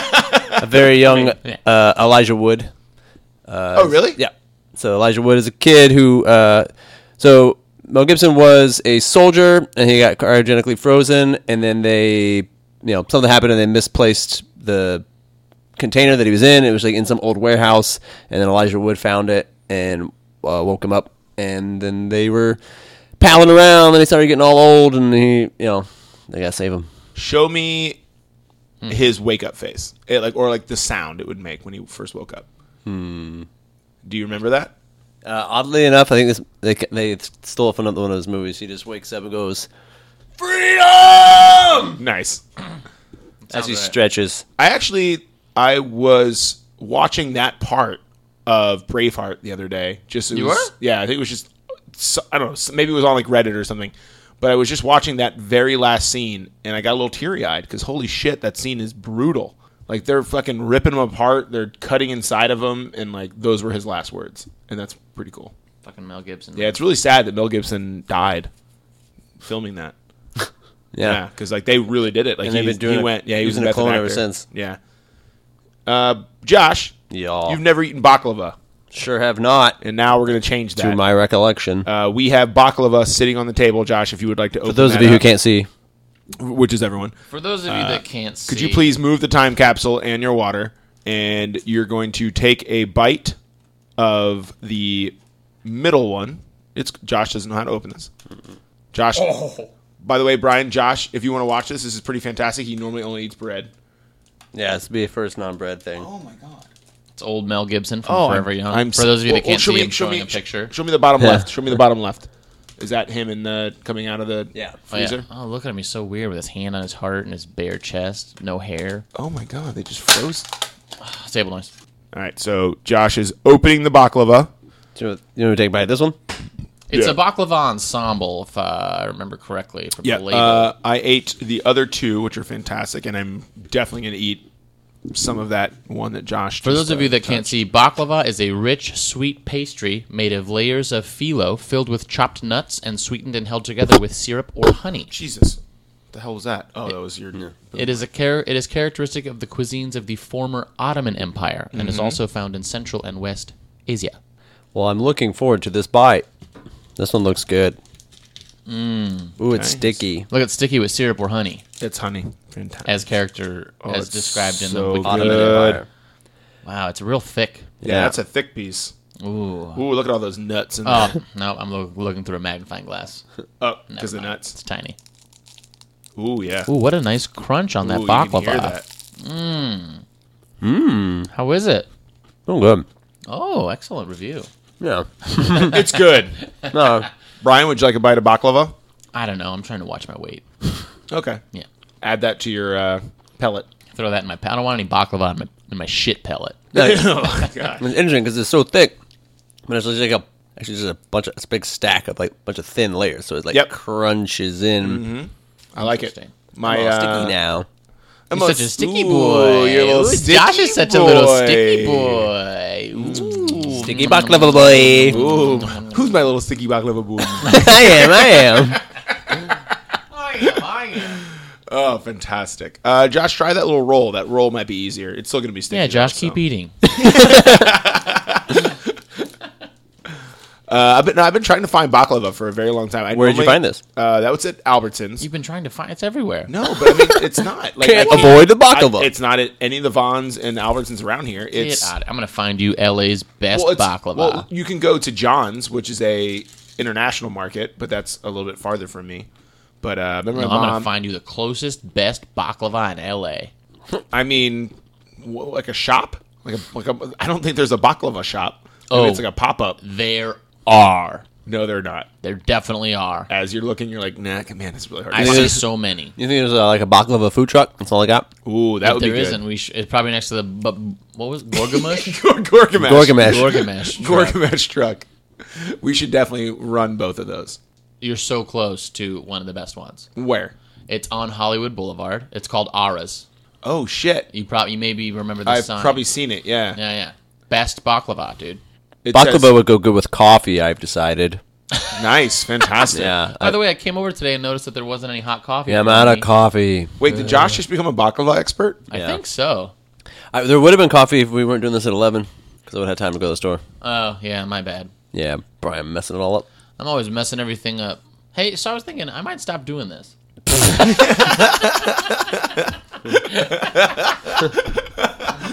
very young Elijah Wood. Oh, really? Yeah. So Elijah Wood is a kid who. So Mel Gibson was a soldier, and he got cryogenically frozen, and then they, something happened, and they misplaced the container that he was in. It was like in some old warehouse, and then Elijah Wood found it and woke him up, and then they were palling around, and they started getting all old, and they gotta save him. Show me his wake up face, or the sound it would make when he first woke up. Do you remember that? Oddly enough, I think they stole it from another one of his movies. He just wakes up and goes, "Freedom!" Nice. As he right. stretches. I was watching that part of Braveheart the other day. You were? Yeah, I think it was just, I don't know, maybe it was on Reddit or something. But I was just watching that very last scene, and I got a little teary-eyed because holy shit, that scene is brutal. Like, they're fucking ripping him apart, they're cutting inside of him, and those were his last words, and that's pretty cool. Fucking Mel Gibson. Yeah, it's really sad that Mel Gibson died filming that. Yeah, because they really did it. And they've been doing it. Went. Yeah, he was Using a a clone method ever actor. since. Yeah. Josh, Yeah. you've never eaten baklava, Sure have not, and now we're going to change that. to my recollection. We have baklava sitting on the table, Josh. If you would like to open For those that of you who up, can't see, which is everyone, For those of you that can't see, could you please move the time capsule and your water, and you're going to take a bite of the middle one. Josh doesn't know how to open this. Josh. By the way, Brian, Josh, if you want to watch this is pretty fantastic. He normally only eats bread. yeah, it's be a first non-bread thing. Oh my god. It's old Mel Gibson from Forever Young. I'm For those of you that can't show see me- him show showing me- a picture. Show me the bottom Yeah. left. Show me the bottom left. Is that him coming out of the Oh, yeah. freezer? Oh, look at him. He's so weird with his hand on his heart and his bare chest. No hair. Oh my god, they just froze. Table noise. All right, so Josh is opening the baklava. You want to take a bite of this one? It's Yeah. a baklava ensemble, if I remember correctly from Yeah, the label. I ate the other two, which are fantastic, and I'm definitely going to eat some of that one that Josh. For those of you that can't see, baklava is a rich, sweet pastry made of layers of phyllo filled with chopped nuts and sweetened and held together with syrup or honey. Jesus, what the hell was that? Oh, that was your. It is characteristic of the cuisines of the former Ottoman Empire and is also found in Central and West Asia. Well, I'm looking forward to this bite. This one looks good. Ooh, it's Okay. sticky. Look at sticky with syrup or honey, It's honey. Fantastic. as character as it's described in so the Wiki. Ottoman Good. Empire. Wow, it's real thick. Yeah, that's a thick piece. Ooh. Ooh, look at all those nuts in Oh there. no, I'm looking through a magnifying glass. Oh, because the Never mind. nuts. It's tiny. Ooh, yeah. Ooh, what a nice crunch on that Ooh, you can baklava. hear that. How is it? Oh, good. Oh, excellent review. Yeah. It's good. No, Brian, would you like a bite of baklava? I don't know. I'm trying to watch my weight. Okay. Yeah. Add that to your pellet. Throw that in my. I don't want any baklava in my shit pellet. Oh, my God. it's interesting because it's so thick, but it's just a bunch of, it's a big stack of bunch of thin layers, so it Yep. crunches in. I like it. Interesting. My Oh, sticky now. He's such a sticky Ooh, boy. you're a little Ooh, sticky Josh is such a little boy. sticky boy. Ooh. Sticky baklava boy. Ooh, who's my little sticky baklava boy? I am. Oh, fantastic. Josh, try that little roll. That roll might be easier. It's still going to be sticky. Yeah, Josh, though, keep eating. I've been trying to find baklava for a very long time. Where did you find this? That was at Albertsons. You've been trying to find. It's everywhere. No, but I mean, it's not. Like, Can't I avoid the baklava. It's not at any of the Vons and Albertsons around here. It's Get out. I'm gonna find you LA's best baklava. Well, you can go to John's, which is a international market, but that's a little bit farther from me. But remember, No, my I'm gonna mom. find you the closest best baklava in LA. I mean, like a shop. I don't think there's a baklava shop. Maybe Oh. it's like a pop up. There are. No, they're not. There definitely are. As you're looking, you're like, nah, man, it's really hard. I to see find. so many. You think there's like a baklava food truck? That's all I got. Ooh, that If would be there good. isn't, it's probably next to the what was it? Gorgamush? Gorgamesh. Gorgamesh. Gorgamesh. Gorgamesh truck. We should definitely run both of those. You're so close to one of the best ones. Where? It's on Hollywood Boulevard. It's called Ara's. Oh shit! You maybe remember the I've sign. probably seen it. Yeah. Yeah. Best baklava, dude. It Baklava says- would go good with coffee, I've decided. Nice, fantastic. Yeah. By the way, I came over today and noticed that there wasn't any hot coffee. Yeah, I'm for out me. of coffee. Wait, did Josh just become a baklava expert? I Yeah. think so. There would have been coffee if we weren't doing this at 11, because I would have had time to go to the store. Oh, yeah, my bad. Yeah, Brian messing it all up. I'm always messing everything up. Hey, so I was thinking I might stop doing this.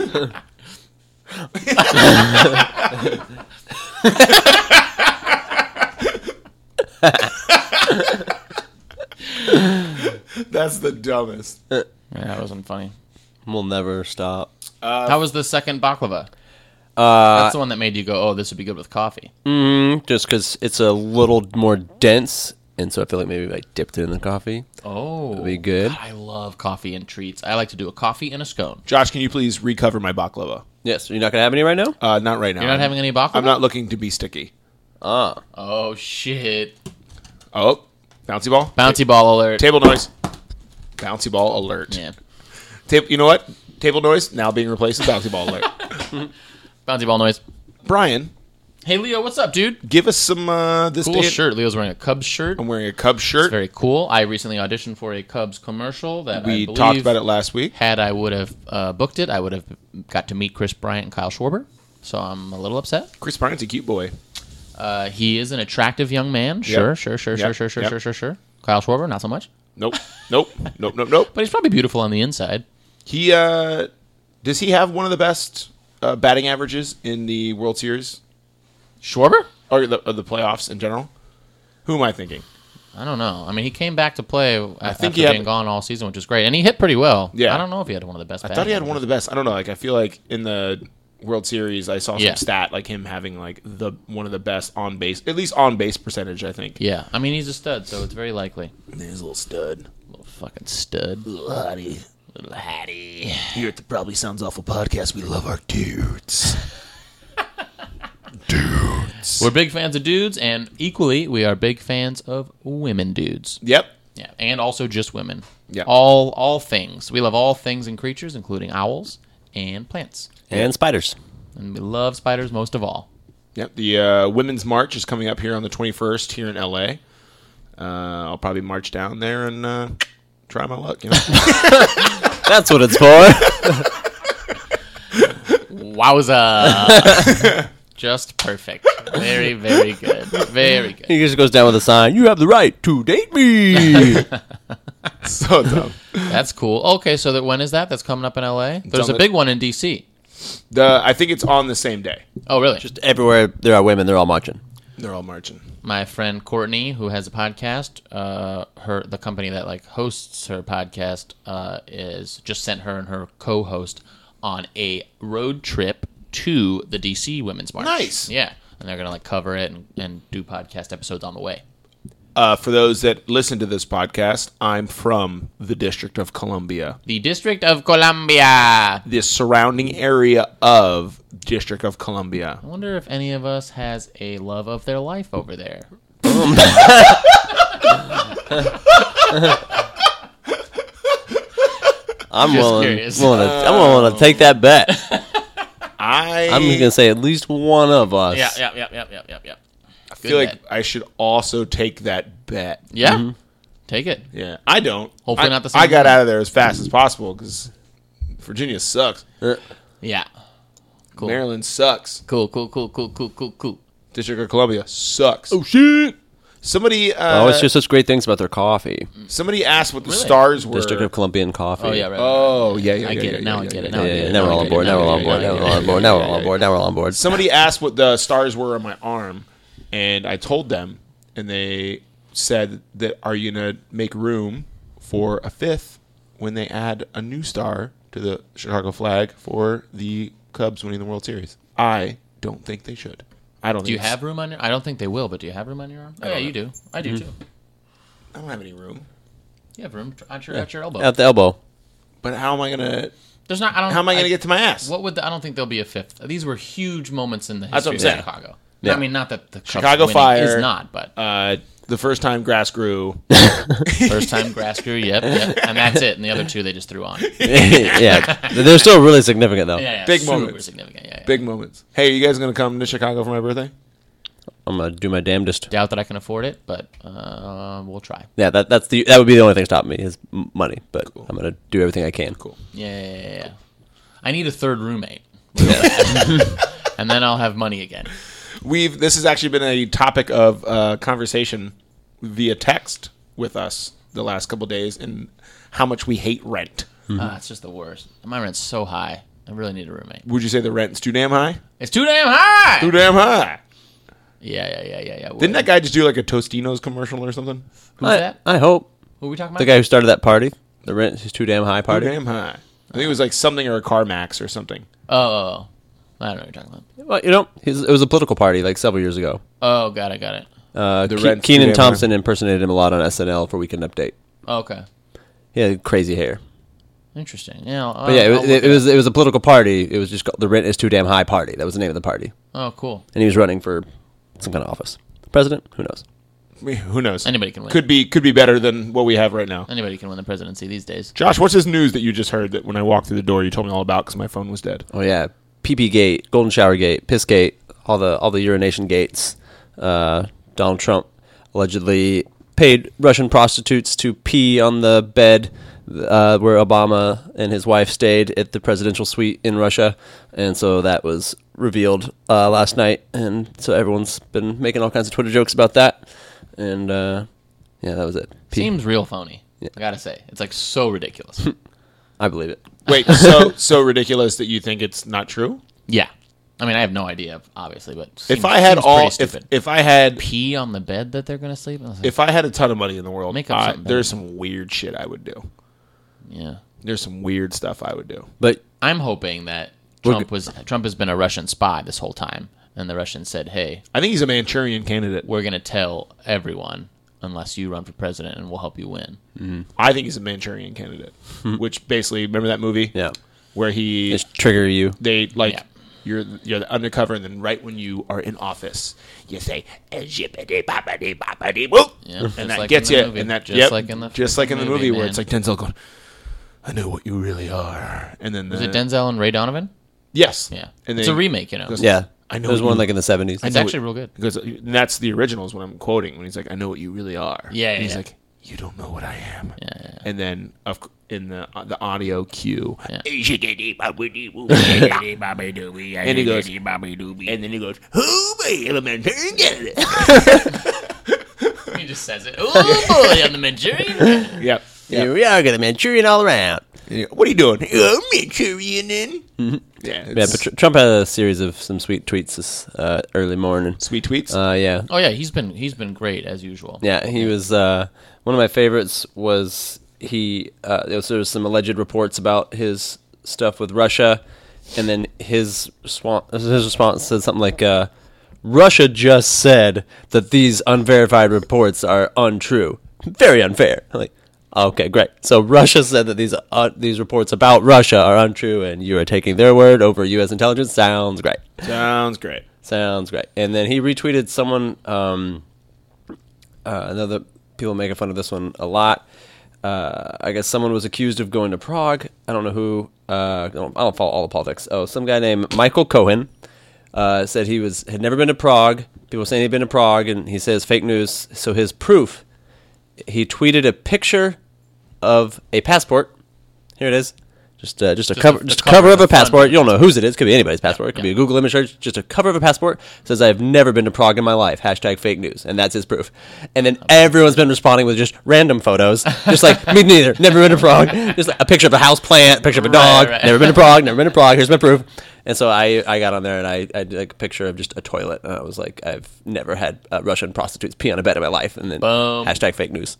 That's the dumbest. Yeah, that wasn't funny. We'll never stop. How was the second baklava? That's the one that made you go, "Oh, this would be good with coffee." Just because it's a little more dense, and so I feel like maybe if I dipped it in the coffee, Oh, it'd be good. God, I love coffee and treats. I like to do a coffee and a scone. Josh, can you please recover my baklava? Yes, you're not gonna have any right now. Not right now. You're not having any baklava? I'm not looking to be sticky. Oh shit! Oh, bouncy ball. Bouncy ball alert. Table noise. Bouncy ball alert. Yeah. You know what? Table noise now being replaced with bouncy ball alert. Bouncy ball noise. Brian, Hey Leo, what's up, dude? give us some this Cool day. shirt. Leo's wearing a Cubs shirt. I'm wearing a Cubs shirt. Very cool. I recently auditioned for a Cubs commercial that I We believe talked about it last week. Had I would have booked it, I would have got to meet Chris Bryant and Kyle Schwarber. So I'm a little upset. Chris Bryant's a cute boy. He is an attractive young man. Sure. Kyle Schwarber, not so much. Nope. But he's probably beautiful on the inside. He does he have one of the best batting averages in the World Series Schwarber? or the playoffs in general? Who am I thinking? I don't know. I mean, he came back to play after think he had- being gone all season, which is great, and he hit pretty well. Yeah. I don't know if he had one of the best. I thought he had one of the best. I don't know. Like I feel like in the World Series, I saw some Yeah. stat like him having like one of the best on base, at least on base percentage. I think. Yeah, I mean he's a stud, so it's very likely. He's a little stud. Little fucking stud. Little hottie. Little Hattie. Here at the Probably Sounds Awful podcast, we love our dudes. We're big fans of dudes, and equally, we are big fans of women dudes. Yep. Yeah, and also just women. Yeah. All things. We love all things and creatures, including owls and plants. And spiders. And we love spiders most of all. Yep. The Women's March is coming up here on the 21st here in LA. I'll probably march down there and try my luck. You know? That's what it's for. Wowza. Just perfect. Very, very good. Very good. He just goes down with a sign. You have the right to date me. So dumb. That's cool. Okay, so when is that? That's coming up in LA? There's on a the- big one in DC. I think it's on the same day. Oh, really? Just everywhere there are women, they're all marching. They're all marching. My friend Courtney, who has a podcast, the company that like hosts her podcast, is just sent her and her co-host on a road trip to the DC Women's March. Nice. Yeah, and they're gonna like cover it and do podcast episodes on the way. For those that listen to this podcast, I'm from the District of Columbia, The District of Columbia. the surrounding area of District of Columbia. I wonder if any of us has a love of their life over there. I'm Just willing curious. I'm willing to take that bet. I I'm gonna say at least one of us. Yeah. feel like I should also take that bet. Yeah. Take it. Yeah, I don't. Hopefully I- not the same I got thing. out of there as fast as possible because Virginia sucks. Yeah. Cool. Maryland sucks. Cool. District of Columbia sucks. Oh shit! Somebody, They always say such great things about their coffee. somebody asked what the Really? stars were. District of Columbian coffee. Oh, yeah, right. Oh yeah. I get it. Now I get it. Yeah, yeah, now we're all on board. Now we're all on board. Now we're all on board. Now we're all on board. Now we're all on board. Somebody asked what the stars were on my arm, and I told them, and they said that are you gonna make room for a fifth when they add a new star to the Chicago flag for the Cubs winning the World Series? I don't think they should. I don't. Do you think it's- have room on your? I don't think they will, but do you have room on your arm? Oh, yeah, don't you do. I do too. I don't have any room. You have room at your elbow. At the elbow. But how am I gonna? There's not. I don't. How am I gonna get to my ass? What would? I don't think there'll be a fifth. These were huge moments in the That's what history I'm of saying. Chicago. Yeah. I mean, not that the Cubs Chicago winning Fire is not, but The first time grass grew. first time grass grew. Yep, and that's it. And the other two they just threw on. Yeah. They're still really significant, though. Yeah, Big super moments. significant. Yeah. Big moments. Hey, you guys gonna come to Chicago for my birthday? I'm going to do my damnedest. Doubt that I can afford it, but we'll try. Yeah, that would be the only thing stopping me is money. But I'm going to do everything I can. Cool. Yeah. I need a third roommate, and then I'll have money again. This has actually been a topic of conversation via text with us the last couple of days, and how much we hate rent. It's just the worst. My rent's so high. I really need a roommate. Would you say the rent's too damn high? It's too damn high. Too damn high. Yeah. Didn't that guy just do like a Tostino's commercial or something? Who's that? I hope. Who are we talking about? The guy who started that party. The rent is too damn high Too party. damn high. I think it was like something or a CarMax or something. Oh. I don't know what you're talking about. Well, it was a political party like several years ago. Oh, got it. The rent's too Keenan damn Thompson impersonated him a lot on SNL for Weekend Update. Okay. He had crazy hair. Interesting. Yeah. But yeah, it was a political party. It was just called the Rent is Too Damn High Party. That was the name of the party. Oh, cool. And he was running for some kind of office. President? Who knows? I mean, who knows? Anybody can win. Could be better than what we have right now. Anybody can win the presidency these days. Josh, what's this news that you just heard that when I walked through the door you told me all about because my phone was dead? Oh yeah, PP Gate, Golden Shower Gate, Piss Gate, all the urination gates. Donald Trump allegedly paid Russian prostitutes to pee on the bed where Obama and his wife stayed at the presidential suite in Russia, and so that was revealed last night, and so everyone's been making all kinds of Twitter jokes about that, and yeah, that was it. Seems real phony. I gotta say, it's like so ridiculous. I believe it. Wait, so ridiculous that you think it's not true? Yeah. I mean, I have no idea, obviously, but If I had if I had pee on the bed that they're gonna sleep, I was like, if I had a ton of money in the world, Make up something better. there's some weird shit I would do. yeah. There's some weird stuff I would do. But I'm hoping that Trump has been a Russian spy this whole time, and the Russians said, "Hey, I think he's a Manchurian candidate. we're gonna tell everyone unless you run for president, and we'll help you win." I think he's a Manchurian candidate, which basically remember that movie? yeah, Where he just trigger you. they like Yeah. you're undercover, and then right when you are in office, you say zippity boppity boppity whoop, Yeah, just and that like gets in the you, movie. and that Just yep, like in the just like in the movie where man. it's like Denzel going, "I know what you really are," and then Was it Denzel and Ray Donovan? Yes, Yeah, and it's then a remake, you know. goes, Yeah, I know There's what one you- like in the 70s. It's know actually it- real good. because that's the originals when I'm quoting when he's like, "I know what you really are." Yeah, and he's yeah. like, "You don't know what I am." Yeah. And then in the audio cue, Yeah. and he goes, and then he goes, "Oh, my elementary candidate." He just says it. Oh boy, I'm the Manchurian. Yep. Here we are, got a Manchurian all around. What are you doing? Oh, Manchurian then. Yeah, Yeah, but Trump had a series of some sweet tweets this early morning. sweet tweets. Yeah, Oh yeah, he's been great as usual. yeah, he was one of my favorites. Was he? There was some alleged reports about his stuff with Russia, and then his response said something like, "Russia just said that these unverified reports are untrue. Very unfair." Like, okay, great. So Russia said that these reports about Russia are untrue, and you are taking their word over U.S. intelligence. Sounds great. Sounds great. Sounds great. And then he retweeted someone. Another people making fun of this one a lot. I guess someone was accused of going to Prague. I don't know who. I don't follow all the politics. Oh, some guy named Michael Cohen said he had never been to Prague. People were saying he'd been to Prague, and he says fake news. So his proof, he tweeted a picture of a passport. Here it is. Just a cover, the just a cover cover of of the a passport. front. You don't know whose it is. Could be anybody's passport. It could be a Google image search. Just a cover of a passport. Says I've never been to Prague in my life. Hashtag fake news, and that's his proof. And then everyone's been responding with just random photos, just like me neither. Never been to Prague. Just like a picture of a house plant, a picture of a dog. Right. Never been to Prague. Never been to Prague. Here's my proof. And so I got on there and I did like a picture of just a toilet, and I was like, I've never had Russian prostitutes pee on a bed in my life, and then Boom. hashtag fake news.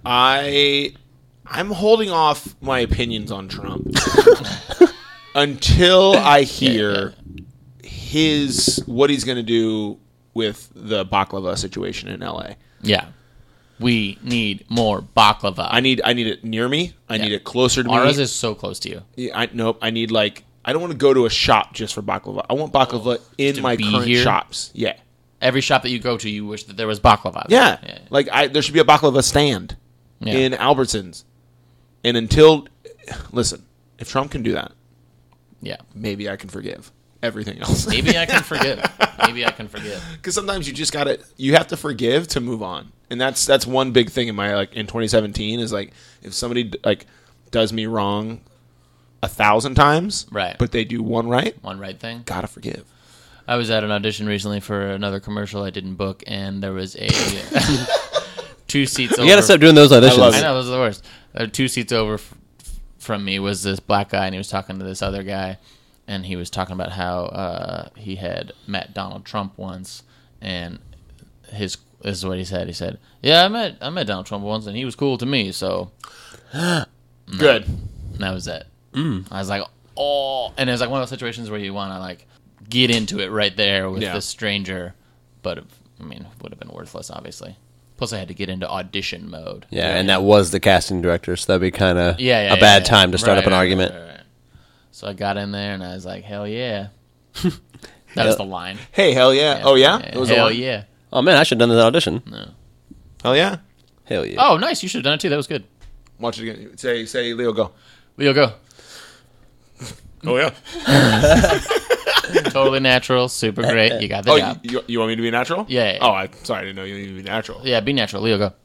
I'm holding off my opinions on Trump until I hear what he's going to do with the baklava situation in LA. Yeah. We need more baklava. I need it near me. I need it closer to me. Ours is so close to you. Yeah, nope. I need I don't want to go to a shop just for baklava. I want baklava in to my be current here? shops. Yeah. Every shop that you go to, you wish that there was baklava. Yeah. Yeah. There should be a baklava stand Yeah. in Albertsons. And listen, if Trump can do that, Yeah. maybe I can forgive everything else. Maybe I can forgive. Maybe I can forgive. Because sometimes you have to forgive to move on. And that's one big thing in my, in 2017 is if somebody does me wrong 1,000 times, Right. but they do one right, One right thing. gotta forgive. I was at an audition recently for another commercial I didn't book, and there was a 2 seats over. You gotta stop doing those auditions. love I know, those are the worst. 2 seats over from me was this black guy, and he was talking to this other guy, and he was talking about how he had met Donald Trump once, and this is what he said. He said, "Yeah, I met Donald Trump once, and he was cool to me." So Good. and that was it. I was like, oh, and it was like one of those situations where you want to like get into it right there with this stranger, but I mean, it would have been worthless, obviously. Plus, I had to get into audition mode. Yeah, and that was the casting director, so that'd be kind of a bad time to start up an argument. Right. So I got in there, and I was like, hell yeah. That was the line. Hey, hell yeah. Oh, yeah? It was a Hell line? yeah. Oh, man, I should have done this audition. No. Hell yeah. Hell yeah. Oh, nice. You should have done it, too. That was good. Watch it again. Say, Leo, go. Leo, go. Oh, yeah. Totally natural. Super great. You got the job. You want me to be natural? Yeah. Oh, I'm sorry. I didn't know you needed to be natural. Yeah, be natural. Leo, go.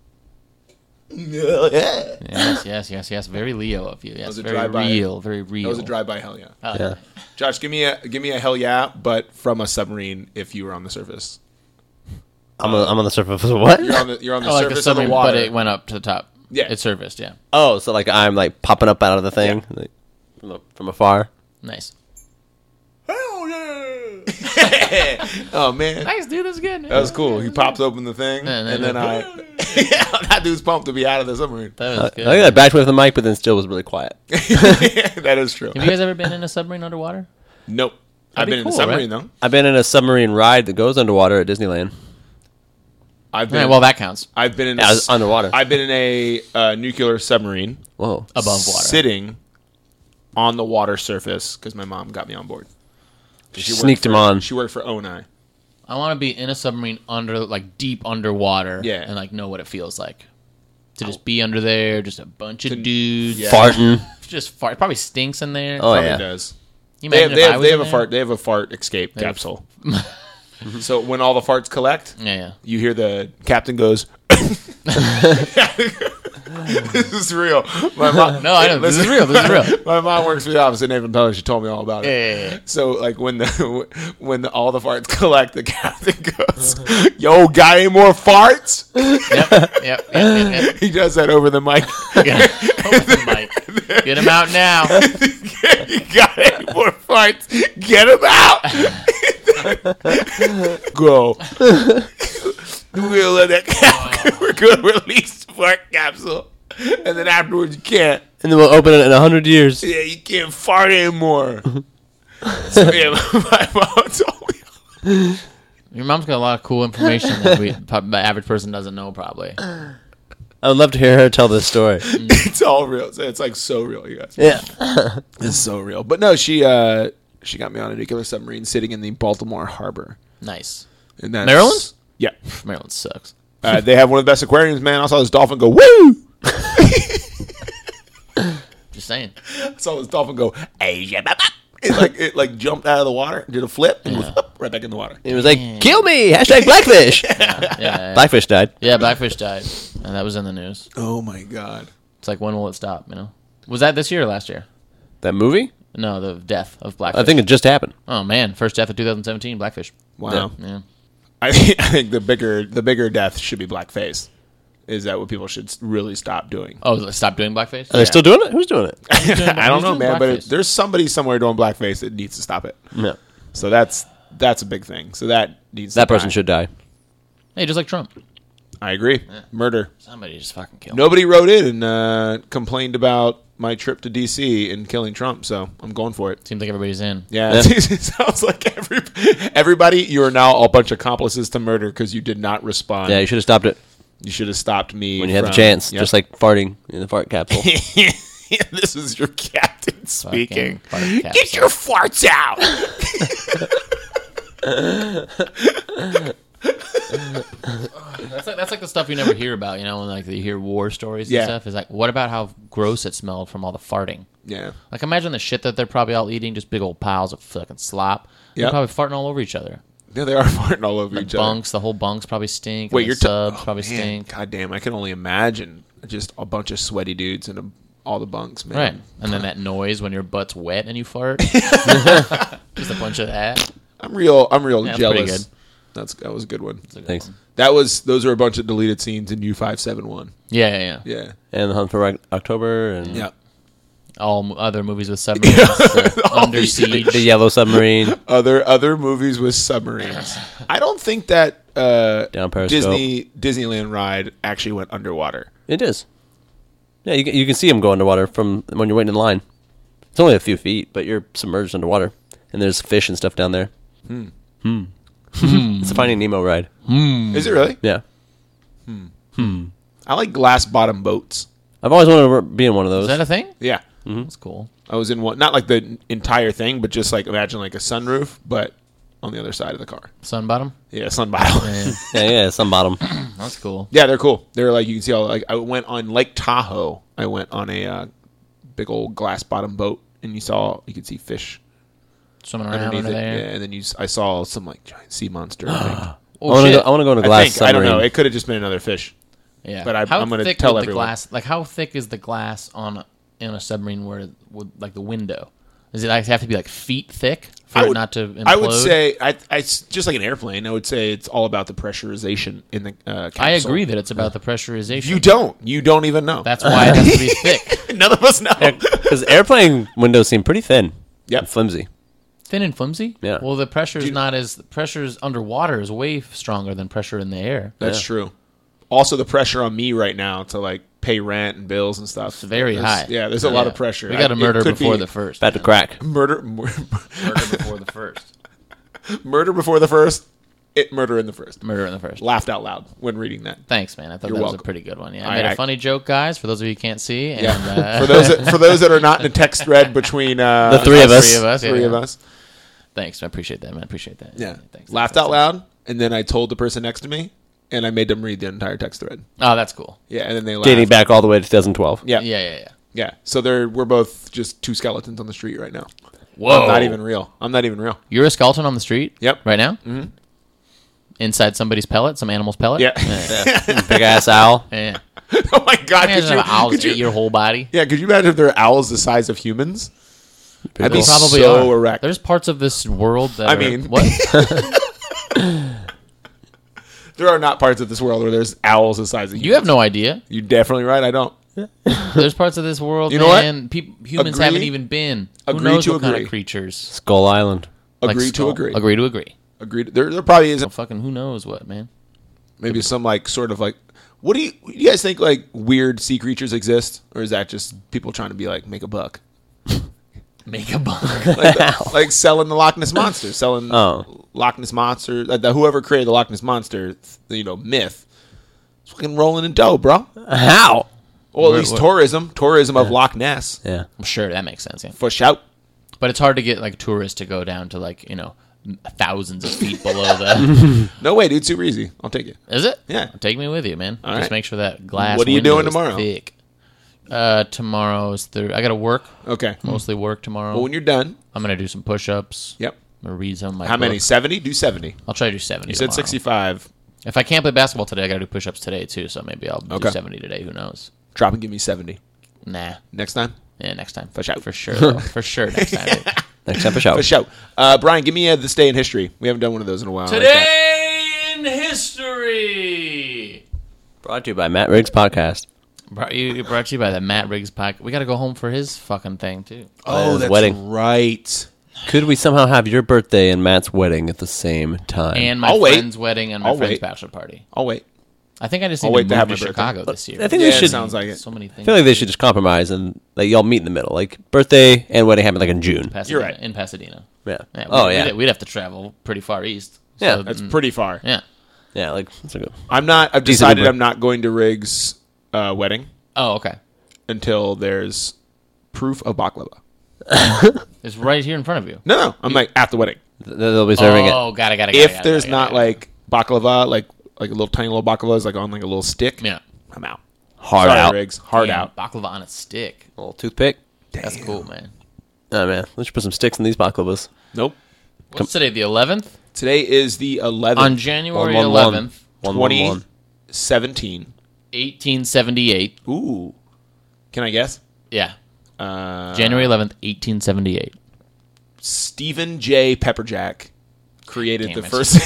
Yeah. Yes. Very Leo of you. Yes, was a very drive-by. real. Very real. That was a drive-by hell yeah. Yeah. Josh, give me a hell yeah, but from a submarine if you were on the surface. I'm on the surface of what? You're on the like surface the submarine, of the water. but it went up to the top. Yeah. It surfaced, yeah. Oh, so like I'm like popping up out of the thing like, from afar. Nice. Hell yeah! Oh man, Nice, dude. That's good. that was cool. He pops open the thing, And and then then that dude's pumped to be out of the submarine. That was I good. think I backed away from the mic, but then still was really quiet. That is true. Have you guys ever been in a submarine underwater? Nope. I've be been in cool, a submarine right? though. I've been in a submarine ride that goes underwater at Disneyland. I've All been. right, well, that counts. I've been in. Yeah, I was underwater. I've been in a nuclear submarine Whoa. Above water. sitting on the water surface because my mom got me on board. She worked Sneaked him on. She worked for ONI. I want to be in a submarine under, like, deep underwater. Yeah. And, like, know what it feels like. To just be under there, just a bunch of dudes. Yeah. Farting. Just fart. It probably stinks in there. Oh, Probably yeah. does. You They imagine if I have, was they have in a there? fart. They have a fart escape capsule. So when all the farts collect, Yeah. you hear the captain goes. This is real. My mom. No, I know. This is real. This is real. My mom works for the office in Naval Intelligence. She told me all about it. Yeah. So like when all the farts collect, the captain goes, "Yo, got any more farts?" Yep. He does that over the mic. Yeah. Open the mic. Get him out now. You got any more farts? Get them out. Go. We'll let that we're going to release the fart capsule, and then afterwards you can't. And then we'll open it in 100 years. Yeah, you can't fart anymore. So yeah, my mom told me. Your mom's got a lot of cool information that the average person doesn't know, probably. I would love to hear her tell this story. It's all real. It's like so real, you guys. Yeah. It's so real. But no, she got me on a nuclear submarine sitting in the Baltimore Harbor. Nice. And that's, Maryland? Yeah. Maryland sucks. They have one of the best aquariums, man. I saw this dolphin go, woo! Just saying. I saw this dolphin go, Asia. It like jumped out of the water, did a flip, and was up right back in the water. It was like, kill me! Hashtag Blackfish! Yeah. Blackfish died. Yeah, Blackfish died. And that was in the news. Oh my god. It's like, when will it stop, you know? Was that this year or last year? That movie? No, the death of Blackfish. I think it just happened. Oh, man. First death of 2017, Blackfish. Wow. Yeah. I think the bigger death should be blackface. Is that what people should really stop doing? Oh, stop doing Blackface? Are they still doing it? Who's doing it? I don't know, doing man, but blackface? there's somebody somewhere doing blackface that needs to stop it. No. So that's a big thing. So that needs That to person die. should die. Hey, just like Trump. I agree. Murder. Somebody just fucking killed him. Nobody wrote in and complained about my trip to D.C. and killing Trump, so I'm going for it. Seems like everybody's in. Yeah, it sounds like everybody. You are now a bunch of accomplices to murder because you did not respond. Yeah, you should have stopped it You should have stopped me when you had the from- chance, Yep. just like farting in the fart capsule. This is your captain speaking. fart Get capsule. your farts out. That's like the stuff you never hear about, you know, when like you hear war stories Yeah. and stuff. Is like, what about how gross it smelled from all the farting? Yeah. Like, imagine the shit that they're probably all eating, just big old piles of fucking slop. They're Yep. probably farting all over each other. Yeah, they are farting all over The each other. bunks, the whole bunks probably stink. Wait, and you're the subs probably man, stink. God damn, I can only imagine just a bunch of sweaty dudes in all the bunks, man. Right. And then that noise when your butt's wet and you fart. Just a bunch of that. I'm real Yeah, that's pretty jealous. good. That was a good one. Thanks. Those are a bunch of deleted scenes in U571. Yeah. Yeah. And the Hunt for October. And Yeah. All other movies with submarines, Under Siege. The Yellow Submarine. Other movies with submarines. I don't think that Down Periscope. Disneyland ride actually went underwater. It is. Yeah, you can see them go underwater from when you're waiting in line. It's only a few feet, but you're submerged underwater, and there's fish and stuff down there. It's a Finding Nemo ride. Is it really? Yeah, I like glass bottom boats. I've always wanted to be in one of those. Is that a thing? Yeah. That's cool. I was in one, not like the entire thing, but just like imagine like a sunroof, but on the other side of the car. Sun bottom. Yeah, sun bottom. Yeah, Some bottom. that's cool. Yeah, they're cool. They're like, you can see all, like, I went on Lake Tahoe. I went on a big old glass bottom boat, and you could see fish Swimming around underneath under it. there. Yeah, and then I saw some like giant sea monster. I think. Oh, I shit. want to go on a I glass think. I don't submarine. know. It could have just been another fish. Yeah, But I'm How gonna thick tell would the everyone. glass, like how thick is the glass in a submarine where with like the window? Does it have to be like feet thick for it not to implode? I would say, just like an airplane, I would say it's all about the pressurization in the capsule. I agree that it's about the pressurization. You don't even know. That's why it has to be thick, None of us know. Because airplane windows seem pretty thin. Yep. And flimsy. thin and flimsy. Yeah. Well, the pressure is not as pressure underwater is way stronger than pressure in the air. That's true. Also, the pressure on me right now to like pay rent and bills and stuff. It's very high. Yeah, there's a lot of pressure. We got to It murder could before be the first. About to crack. murder Murder before the first. murder before the first. Murder in the first. Murder in the first. Laughed out loud when reading that. Thanks, man. I thought You're that was a welcome. pretty good one. Yeah, I- I made I- a funny joke, guys. For those of you who can't see, and Yeah. For those that are not in a text thread between The three of us. three of us. Thanks, I appreciate that, man. I appreciate that. Yeah. Thanks. Laughed thanks, out loud, and then I told the person next to me, and I made them read the entire text thread. Oh, that's cool. Yeah, and then they laughed. Dating back all the way to 2012. Yeah. Yeah. Yeah. So we're both just two skeletons on the street right now. Whoa. I'm not even real. You're a skeleton on the street? Yep. Right now? Mm-hmm. Inside somebody's pellet, some animal's pellet? Yeah. Big ass owl. Yeah. Oh my god! Imagine if owls eat your whole body. Yeah, could you imagine if there are owls the size of humans? I'd be They probably so are. erect. There's parts of this world that I are, mean- what? There are not parts of this world where there's owls the size of humans. You have no idea. You're definitely right. I don't. There's parts of this world, You know what? man, humans Agree- haven't even been. Who agree knows to what kind agree. of creatures? Skull Island. Agree Like to skull. agree. Agree to agree. Agreed. There probably isn't. Well, fucking who knows what, man. Maybe some like sort of like. What do you guys think? Like weird sea creatures exist, or is that just people trying to be like make a buck? Make a bug. Like selling the Loch Ness monster, selling Oh. Loch Ness monster. Whoever created the Loch Ness monster, myth, it's fucking rolling in dough, bro. How? Well, at least tourism of Loch Ness Yeah. I'm sure that makes sense, yeah. for shout. But it's hard to get like tourists to go down to like, thousands of feet below the. No way, dude. Super easy. I'll take it. Is it? Yeah. Take me with you, man. All Just right. make sure that glass. What are you window doing is tomorrow? Thick. Tomorrow's I got to work. Okay. Mostly work tomorrow. Well, when you're done, I'm gonna do some push-ups. yep. I'm gonna read some. Of my How many? books. 70? Do 70. I'll try to do 70. You said tomorrow. 65. If I can't play basketball today, I gotta do push-ups today too. So maybe I'll Okay. do 70 today. Who knows? Drop and give me 70. Nah. Next time? Yeah, next time. For sure. For sure. though. For sure. Next time. dude. Next time for show. For show. Brian, give me this day in history. We haven't done one of those in a while. I like that. Today in history. Brought to you by Matt Riggs Podcast. Brought to you by the Matt Riggs podcast. We got to go home for his fucking thing too. Oh, His that's wedding. right. Could we somehow have your birthday and Matt's wedding at the same time? And my I'll wait. friend's wedding and my I'll friend's wait. bachelor party. I'll wait. I think I just I'll need wait to to move have to my birthday. Chicago this year. I think Yeah, they it should. sounds like it. So many I things. feel like they should just compromise and like y'all meet in the middle. Like birthday and wedding happen like in June. Pasadena, You're right. In Pasadena. Yeah. Yeah, Oh we'd- yeah. We'd have to travel pretty far east. Yeah, That's pretty far. Yeah. Yeah. Like that's a good. I've decided Uber. I'm not going to Riggs' wedding Oh, okay. until there's proof of baklava. It's right here in front of you. No. I'm like at the wedding. They'll be serving it. Oh, got it. If there's not like baklava, like a little tiny little baklava is like on like a little stick, Yeah. I'm out. Hard Sorry, out. Riggs. Hard Damn, out. Baklava on a stick. A little toothpick. That's cool, man. Oh man, let's put some sticks in these baklavas. Nope. What's today? The 11th? Today is the 11th, On January 111. 11th, 111. 2017. 1878. Ooh. Can I guess? Yeah. Uh, January 11th, 1878. Stephen J. Pepperjack created Damn the it. first.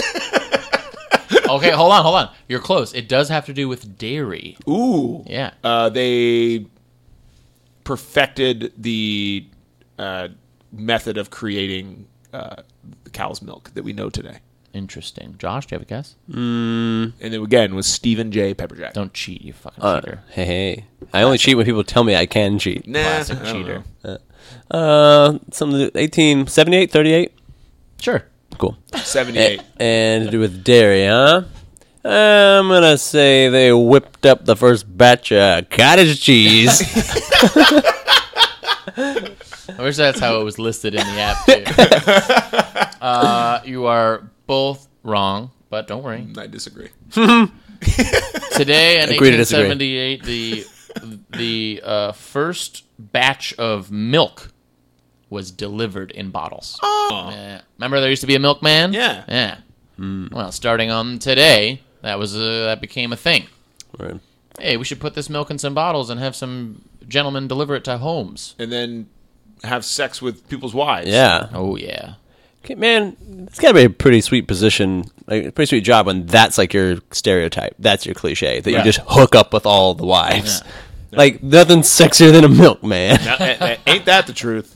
Okay, hold on. You're close. It does have to do with dairy. Ooh. Yeah. They perfected the method of creating the cow's milk that we know today. Interesting. Josh, do you have a guess? And it again was Stephen J. Pepperjack. Don't cheat, you fucking cheater. Hey. I only cheat when people tell me I can cheat. Nah, Classic I don't cheater. know. Something 1878, 38? Sure. Cool. 78. And to do with dairy, huh? I'm going to say they whipped up the first batch of cottage cheese. I wish that's how it was listed in the app, too. You are both wrong, but don't worry. I disagree. Today in Agree to disagree. 1878, the first batch of milk was delivered in bottles. Oh. Yeah. Remember there used to be a milkman? Yeah. Yeah. Well, starting on today, that became a thing. Right. Hey, we should put this milk in some bottles and have some gentlemen deliver it to homes. And then have sex with people's wives. Yeah. Oh, yeah. Okay, man, it's got to be a pretty sweet position, like a pretty sweet job when that's like your stereotype. That's your cliche, that Yeah. you just hook up with all the wives. Yeah. Like, nothing's sexier than a milkman. Ain't that the truth?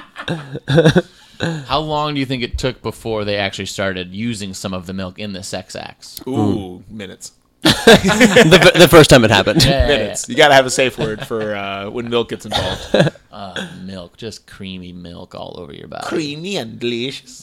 How long do you think it took before they actually started using some of the milk in the sex acts? Ooh, minutes. the first time it happened. Yeah, Minutes. You got to have a safe word for when milk gets involved. Milk, just creamy milk all over your body. Creamy and delicious.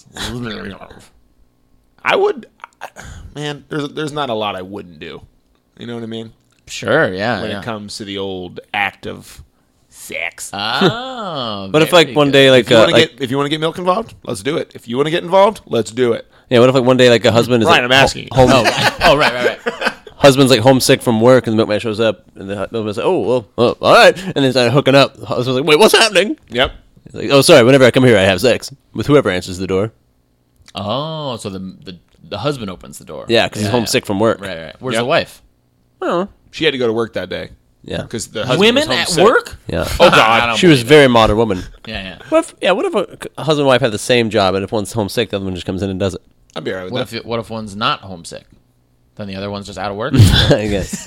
I would, man. There's not a lot I wouldn't do. You know what I mean? Sure, yeah. When yeah. it comes to the old act of sex. Oh, What if, like, very one good. day, like, if you want to get milk involved, let's do it. If you want to get involved, let's do it. yeah, what if, like, one day, like, a husband is Ryan, like, I'm asking you. home, right. husband's like homesick from work, and the milkman shows up, and the milkman's like, oh, well, all right, and then start hooking up. The husband's like, wait, what's happening? Yep. He's like, oh, sorry, whenever I come here, I have sex with whoever answers the door. Oh, so the husband opens the door. Yeah, because he's homesick from work. Right. Where's Yep. the wife? Oh, She had to go to work that day yeah, because the husband Women was at homesick. work? yeah. Oh I God. don't She was a believe very modern woman. it. Yeah. What if a husband and wife have the same job, and if one's homesick, the other one just comes in and does it? I'd be alright with that. What if one's not homesick? Then the other one's just out of work? I guess.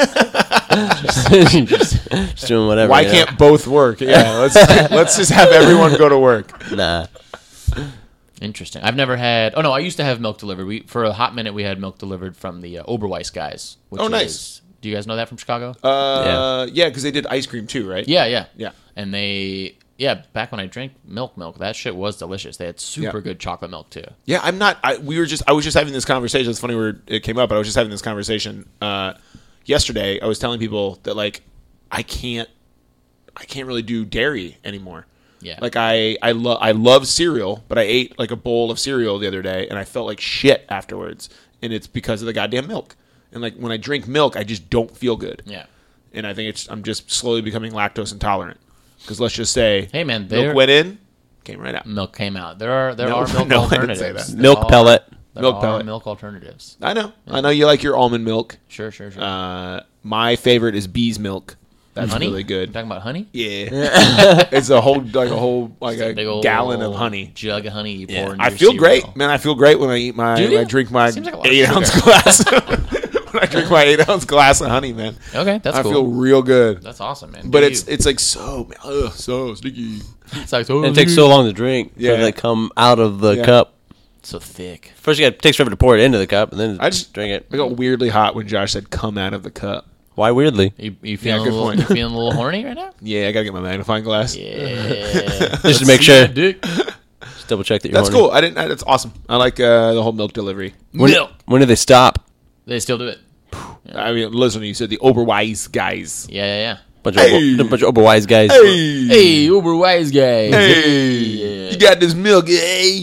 just doing whatever. Why you know? can't both work? Yeah, let's just have everyone go to work. Nah. Interesting. I've never had. Oh no, I used to have milk delivered. For a hot minute, we had milk delivered from the Oberweis guys. Which Oh, nice. Is, do you guys know that from Chicago? Yeah, because they did ice cream too, right? Yeah. Yeah. And back when I drank milk, that shit was delicious. They had super good chocolate milk too. Yeah, I'm not. I was just having this conversation. It's funny where it came up, but I was just having this conversation yesterday. I was telling people that like I can't really do dairy anymore. Yeah. Like I love cereal, but I ate like a bowl of cereal the other day, and I felt like shit afterwards, and it's because of the goddamn milk. And like when I drink milk, I just don't feel good. Yeah. And I think I'm just slowly becoming lactose intolerant. Because let's just say, Hey man, milk went in, came right out. milk came out. There are No, milk no, I didn't say alternatives. that. There Milk are- pellet. There Milk are pellet. milk alternatives. I know you like your almond milk. Sure. My favorite is bee's milk. That's Honey? really You good. talking about honey? Yeah, it's a whole Just big old gallon of honey. Jug of honey you pour into I your feel cereal. great, man. I feel great when I eat my Do when you? I drink my Seems like a lot of 8-ounce sugar. glass. When I drink my 8-ounce glass of honey, man, Okay, that's I cool. feel real good. That's awesome, man. But Do it's like so sticky. it's like so, And it takes so long to drink. Yeah. So they come out of the Yeah. cup. so thick. First, it takes forever to pour it into the cup, and then I just drink it. I got weirdly hot when Josh said "come out of the cup." Why weirdly? You feeling good a little, point. you feeling a little horny right now? Yeah, I gotta get my magnifying glass. Yeah. Just to make sure. Just double check that you're That's horny. cool. That's awesome. I like the whole milk delivery. When do they stop? They still do it. I mean, listen, you said the Oberweis guys. Yeah. Bunch of Hey. bunch of Oberwise guys. Hey, Hey, Uber wise guy. hey, you got this milk? Hey,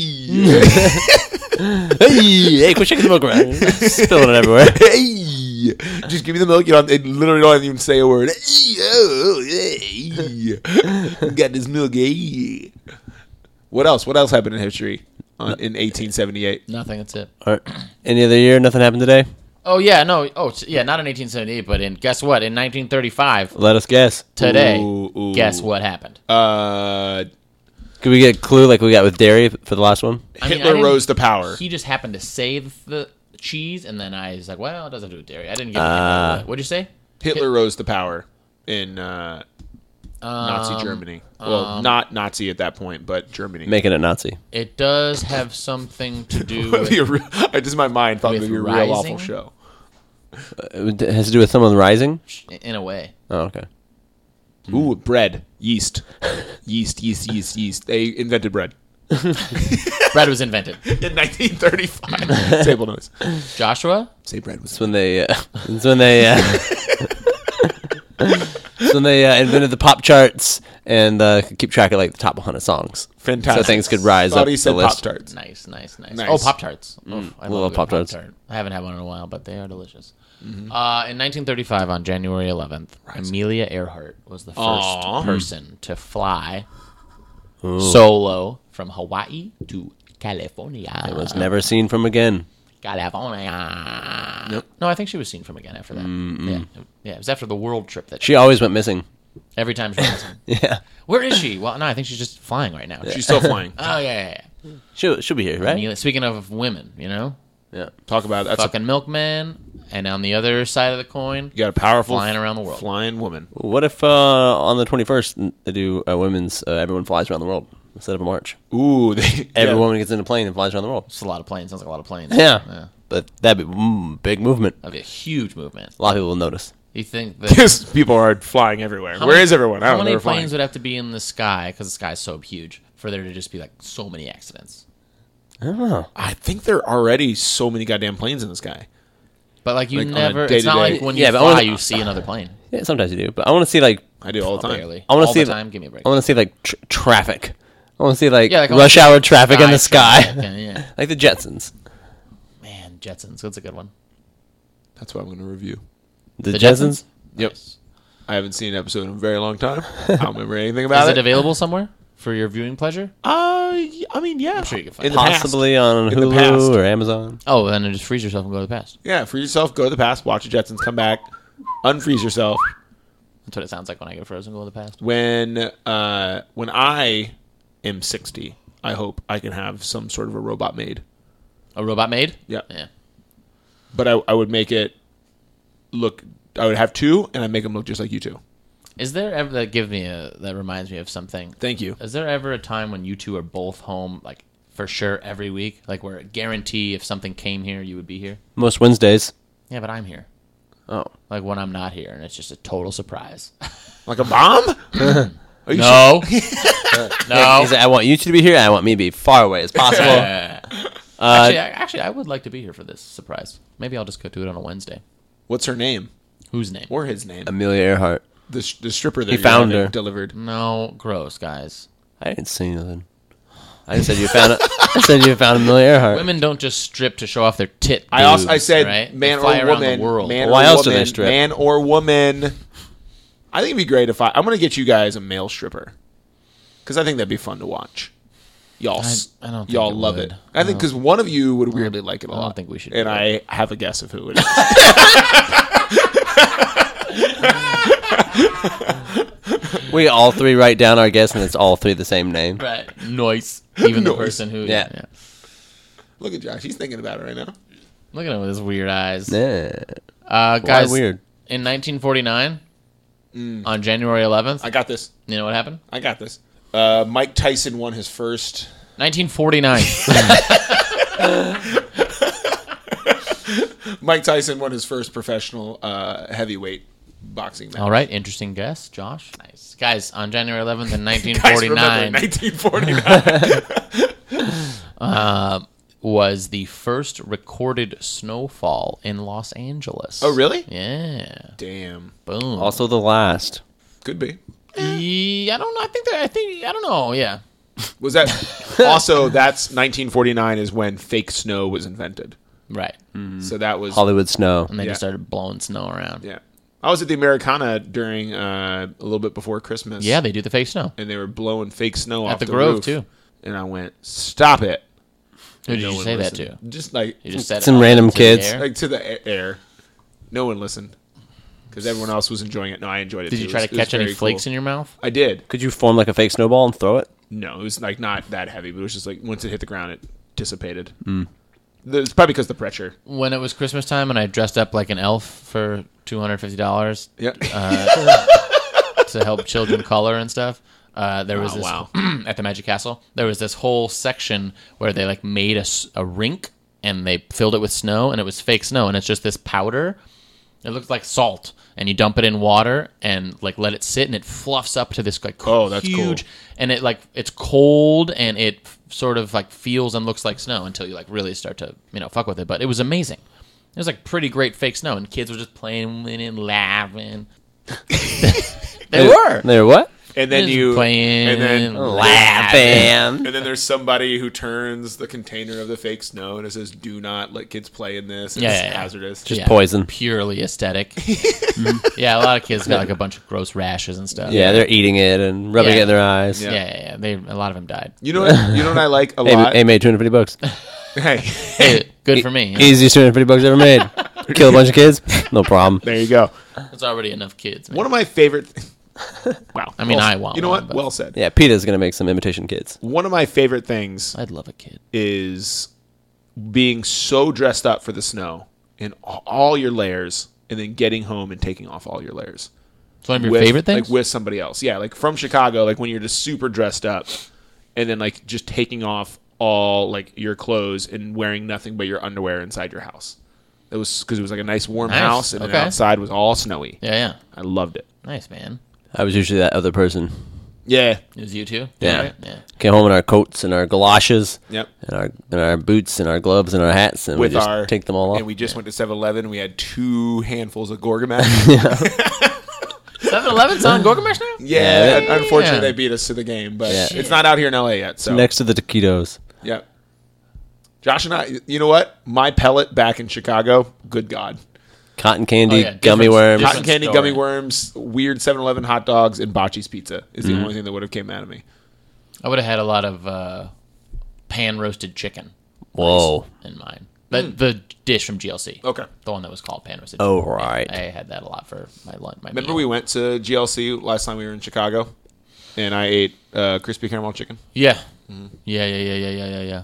Hey, quit shaking the milk around. Spilling it everywhere. hey, just give me the milk. You know, they literally don't even say a word. Hey, oh, hey, you got this milk? Hey. What else? What else happened in history in 1878? Nothing. That's it. All right. Any other year? Nothing happened today? Oh yeah, no. Oh yeah, not in 1878, but in guess what? In 1935, Let us guess. today. Ooh. Guess what happened? Could we get a clue like we got with dairy for the last one? I mean, I Hitler didn't- rose to power. He just happened to say the cheese, and then I was like, well, it doesn't do with dairy. I didn't get it. What'd you say? Hitler rose to power in Nazi Germany. Well, not Nazi at that point, but Germany. Making it Nazi. It does have something to do with I just in my mind thought it would with be a real awful rising? show. It has to do with someone rising? in a way. Oh, okay. Ooh, bread, yeast. Yeast. They invented bread Bread was invented. in 1935. Table noise. Joshua? Say bread was. It's when they it's when they it's when they invented the pop charts and could keep track of like the top 100 songs. Fantastic. So things could rise Thought up he the said list. Pop-Tarts. Nice. Nice. Oh, Pop-Tarts. I love love a good Pop-Tarts. Pop-Tart. I haven't had one in a while, but they are delicious. In 1935, on January 11th, Amelia Earhart was the first person to fly solo from Hawaii to California. It was never seen from again. California. No, I think she was seen from again after that. Yeah, it was after the world trip that She always went missing. every time she was in. Yeah. Where is she? Well, no, I think she's just flying right now. She's still flying. Oh, yeah. She'll be here, right? Amelia, speaking of women, Yeah. Talk about it. That's fucking milkman, and on the other side of the coin, you got a powerful flying around the world. flying woman. What if on the 21st they do women's everyone flies around the world instead of a march? Ooh, Every woman gets in a plane and flies around the world. It's a lot of planes. Sounds like a lot of planes. Yeah. But that'd be big movement. That'd be a huge movement. A lot of people will notice. You think that Because people are flying everywhere. Where is everyone? I How don't know. many They're flying. planes would have to be in the sky, because the sky is so huge, for there to just be like so many accidents? I don't know. I think there are already so many goddamn planes in the sky. But like you Like, on a never, it's not day-to-day- like when you Yeah, but I fly, Oh, wanna- you see another plane. Yeah, sometimes you do. But I want to see like I do all the time. Barely. I want All to see the time. Give me a break. I want to see like traffic. I want to see like, Yeah, like, I wanna rush see hour traffic in the sky, traffic, yeah. like the Jetsons. Man, Jetsons. That's a good one. That's what I'm going to review. The, The Jetsons. Yep. Nice. I haven't seen an episode in a very long time. I don't remember anything about Is it. it available somewhere for your viewing pleasure? I mean, yeah. I'm sure you can find in it. the past. Possibly on In the past. Hulu or Amazon. Oh, then just freeze yourself and go to the past. Yeah, free yourself, go to the past, watch the Jetsons, come back, unfreeze yourself. That's what it sounds like when I get frozen. Go to the past. When I am 60, I hope I can have some sort of a robot made. A robot maid? Yeah. Yeah. But I would make it look. I would have two, and I'd make them look just like you two. Is there ever that reminds me of something? Thank you. Is there ever a time when you two are both home, like for sure every week, like where guarantee if something came here, you would be here? Most Wednesdays. Yeah, but I'm here. Oh, Like when I'm not here, and it's just a total surprise. Like a bomb? Are you No, no. He's like, I want you two to be here. And I want me to be far away as possible. Actually, I would like to be here for this surprise. Maybe I'll just go do it on a Wednesday. What's her name Whose name? or his name? Amelia Earhart. The stripper that He you're found having her. delivered. No, gross, guys. I didn't see nothing. I just said you found it. I said you found Amelia Earhart. Women don't just strip to show off their tit. I said right? man They fly or around woman. The world. Man Why or else do woman, they strip? Man or woman. I think it'd be great if I'm going to get you guys a male stripper because I think that'd be fun to watch. Y'all, I don't think y'all it love would. it. I think because one of you would weirdly like it a I don't lot. think we should And do I have a guess of who it is. We all three write down our guess, and it's all three the same name. Right. Noise. Even the Noise. person who. Yeah. Look at Josh; he's thinking about it right now. Look at him with his weird eyes. Yeah. Guys, weird? In 1949, on January 11th, I got this. you know what happened? I got this. Mike Tyson won his first. 1949. Mike Tyson won his first professional heavyweight boxing match. All right, interesting guess, Josh. Nice. Guys, on January 11th in Guys, remember 1949 1949. was the first recorded snowfall in Los Angeles. Oh, really? Yeah. Damn. Boom. Also the last. Could be. Yeah, I don't know. I don't know. Yeah. Was that also? That's 1949 is when fake snow was invented. Right. So that was Hollywood Snow. And they Yeah. just started blowing snow around. yeah. I was at the Americana during a little bit before Christmas. Yeah, they do the fake snow. and they were blowing fake snow At off the the Grove, roof. too. And I went, "Stop it!" Who did No you one say that listened. to? Just like You just said Some it random into the kids. air? like to the air. No one listened because everyone else was enjoying it. No, I enjoyed it. Did too. you try It to was catch any very flakes cool. in your mouth? I did. Could you form like a fake snowball and throw it? No, it was like not that heavy, but it was just like once it hit the ground, it dissipated. It's probably because of the pressure. When it was Christmas time and I dressed up like an elf for $250, Yeah. to help children color and stuff. There was this wow. at the Magic Castle. There was this whole section where they like made a rink and they filled it with snow, and it was fake snow, and it's just this powder. It looks like salt, and you dump it in water and like let it sit, and it fluffs up to this like that's huge, cool. and it like it's cold, and it sort of like feels and looks like snow until you like really start to fuck with it. But it was amazing. It was like pretty great fake snow, and kids were just playing in and laughing. They were. They were what? And then Just you playing, and then Laughing. And then there's somebody who turns the container of the fake snow and it says, "Do not let kids play in this. It's hazardous." Just poison. Purely aesthetic. Yeah, a lot of kids got like a bunch of gross rashes and stuff. Yeah, they're eating it and rubbing it in their eyes. Yeah. A lot of them died. You know what I like a lot? Hey, made $250. Hey, Hey, good for me. Easiest $250 ever made. Kill a bunch of kids? No problem. there you go. There's already enough kids. Man. One of my favorite. Wow. I mean, Well, I want You know one, what? but- Well said. Yeah, PETA's going to make some imitation kids. One of my favorite things I'd love a kid. is being so dressed up for the snow in all your layers, and then getting home and taking off all your layers. It's one of your favorite things? Like with somebody else. Yeah, like from Chicago, like when you're just super dressed up, and then like just taking off all like your clothes and wearing nothing but your underwear inside your house. It was because it was like a nice warm Nice. house, and then Okay. outside was all snowy. Yeah. I loved it. Nice, man. I was usually that other person. Yeah. It was you too? Yeah. Right? Yeah. Came home in our coats and our galoshes. Yep. And our boots and our gloves and our hats, and With we just our take them all off. And we just went to 7-Eleven. We had 2 handfuls of Gorgomash. 7-Eleven's on Gorgamash now? Yeah, Yeah. unfortunately they beat us to the game, but Yeah. it's not out here in LA yet. So Next to the taquitos. yeah, Josh and I, you know what? My pellet back in Chicago, good God, Cotton candy, Oh, yeah, gummy different- worms. different- cotton candy, story. gummy worms, weird 7-Eleven hot dogs, and Bocce's pizza is Mm-hmm. the only thing that would have came out of me. I would have had a lot of pan roasted chicken Whoa. in mine. The dish from GLC. Okay. The one that was called pan roasted Oh, chicken. right. I had that a lot for my lunch. My Remember meal. we went to GLC last time we were in Chicago, and I ate crispy caramel chicken. Yeah. Mm-hmm. Yeah.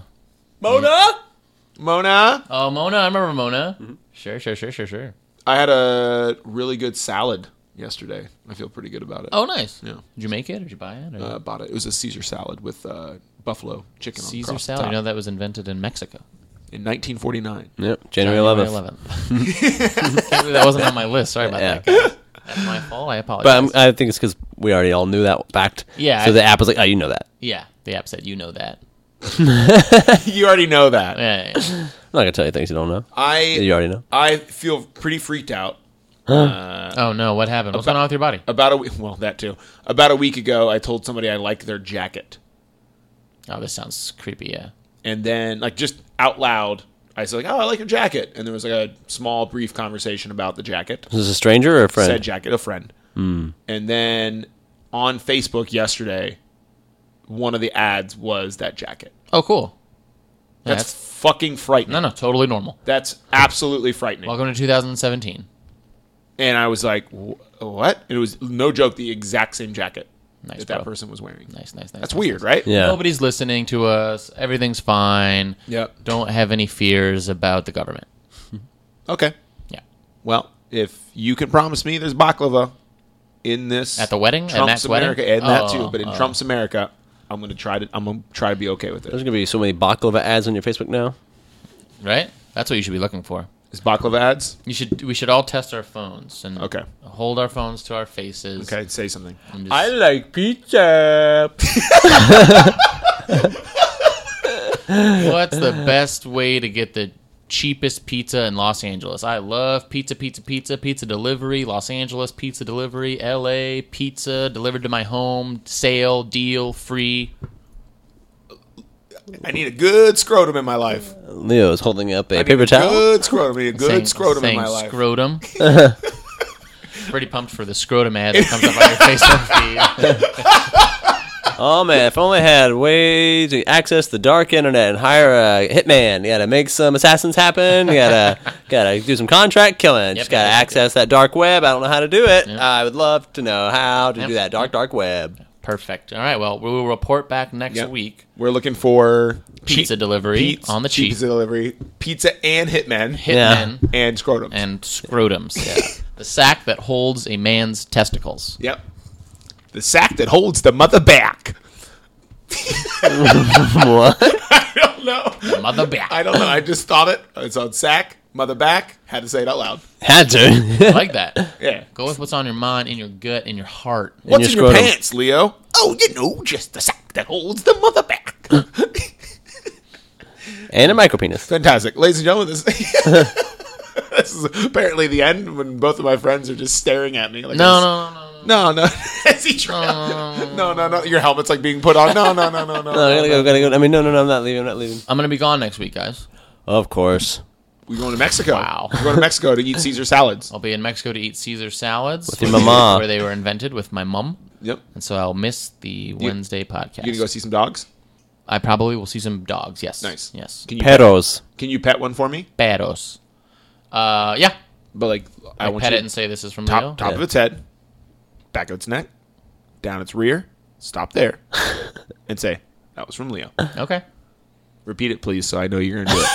Mona, Oh, Mona. I remember Mona. Mm-hmm. Sure. I had a really good salad yesterday. I feel pretty good about it. Oh, nice. Yeah. Did you make it or did you buy it? Or? Bought it. It was a Caesar salad with buffalo chicken on Caesar across the salad. top. You know that was invented in Mexico. In 1949. Yep, January 11th. 11th. Can't believe that wasn't on my list. Sorry about Yeah. that, guys. That's my fault. I apologize. But I think it's because we already all knew that fact. Yeah, So the app was like, oh, you know that. yeah, the app said you know that. You already know that. Yeah. I'm not going to tell you things you don't know. You already know. I feel pretty freaked out. Oh no, what happened? What's going on with your body? About a week, well, that too. About a week ago, I told somebody I liked their jacket, Oh, this sounds creepy. Yeah. and then like just out loud, I said like, "Oh, I like your jacket," and there was like a small, brief conversation about the jacket. Is this a stranger or a friend? Said jacket, a friend. And then on Facebook yesterday, one of the ads was that jacket. Oh, cool. Yeah, That's fucking frightening. no, totally normal. That's absolutely frightening. Welcome to 2017. And I was like, "What?" It was no joke, the exact same jacket Nice, that bro. person was wearing. Nice. That's weird, right? Yeah. Nobody's listening to us. Everything's fine. Yep. Don't have any fears about the government. Okay. Yeah. Well, if you can promise me there's baklava in this At the wedding? At Trump's Matt's wedding? America, and that too, Oh, but in Trump's America, I'm gonna try to be okay with There's it. going to be so many baklava ads on your Facebook now. Right? That's what you should be looking for. Is baklava ads? We should all test our phones and Okay. hold our phones to our faces. Okay, say something. And just- like pizza. What's the best way to get the cheapest pizza in Los Angeles? I love pizza delivery, Los Angeles pizza delivery, LA pizza delivered to my home, sale, deal, free. I need a good scrotum in my life. Leo is holding up a I need paper a towel. Good scrotum. I need a good Saying- scrotum in saying my life. Scrotum. Pretty pumped for the scrotum ad that comes up on your Facebook feed. Oh man, if I only had a way to access the dark internet and hire a hitman. You gotta make some assassins happen. You gotta do some contract killing. Just gotta yep. access that dark web. I don't know how to do it. Yep. I would love to know how to Yep. do that dark web. Perfect. All right, well, we will report back next Yep. week. We're looking for Pizza delivery on the cheap. Pizza delivery, pizza and hitmen, Hitmen and scrotums. and scrotums. Yeah. The sack that holds a man's testicles. Yep. the sack that holds the mother back. What? I don't know. Mother back. I don't know. I just thought it. It's on sack, mother back. Had to say it out loud. Had to. I like that. Yeah. Go with what's on your mind, in your gut, in your heart. What's in your your scrotum. pants, Leo? Oh, just the sack that holds the mother back. And a micro penis. Fantastic. Ladies and gentlemen, this, this is apparently the end when both of my friends are just staring at me. Like No. No. Is he trying? No. Your helmet's like being put on. No. No, I gotta go. I mean, no, I'm not leaving. I'm going to be gone next week, guys. Of course. We're going to Mexico. Wow. We're going to Mexico to eat Caesar salads. I'll be in Mexico to eat Caesar salads. With your mama. Where they were invented with my mum. Yep. And so I'll miss the Wednesday podcast. You going to go see some dogs? I probably will see some dogs, yes. Nice. Yes. Can you Perros. Can you pet one for me? Perros. Yeah. But like, I want pet you it and say this is from Leo. top of its head, back of its neck, down its rear. Stop there, and say that was from Leo. Okay. Repeat it, please, so I know you're gonna do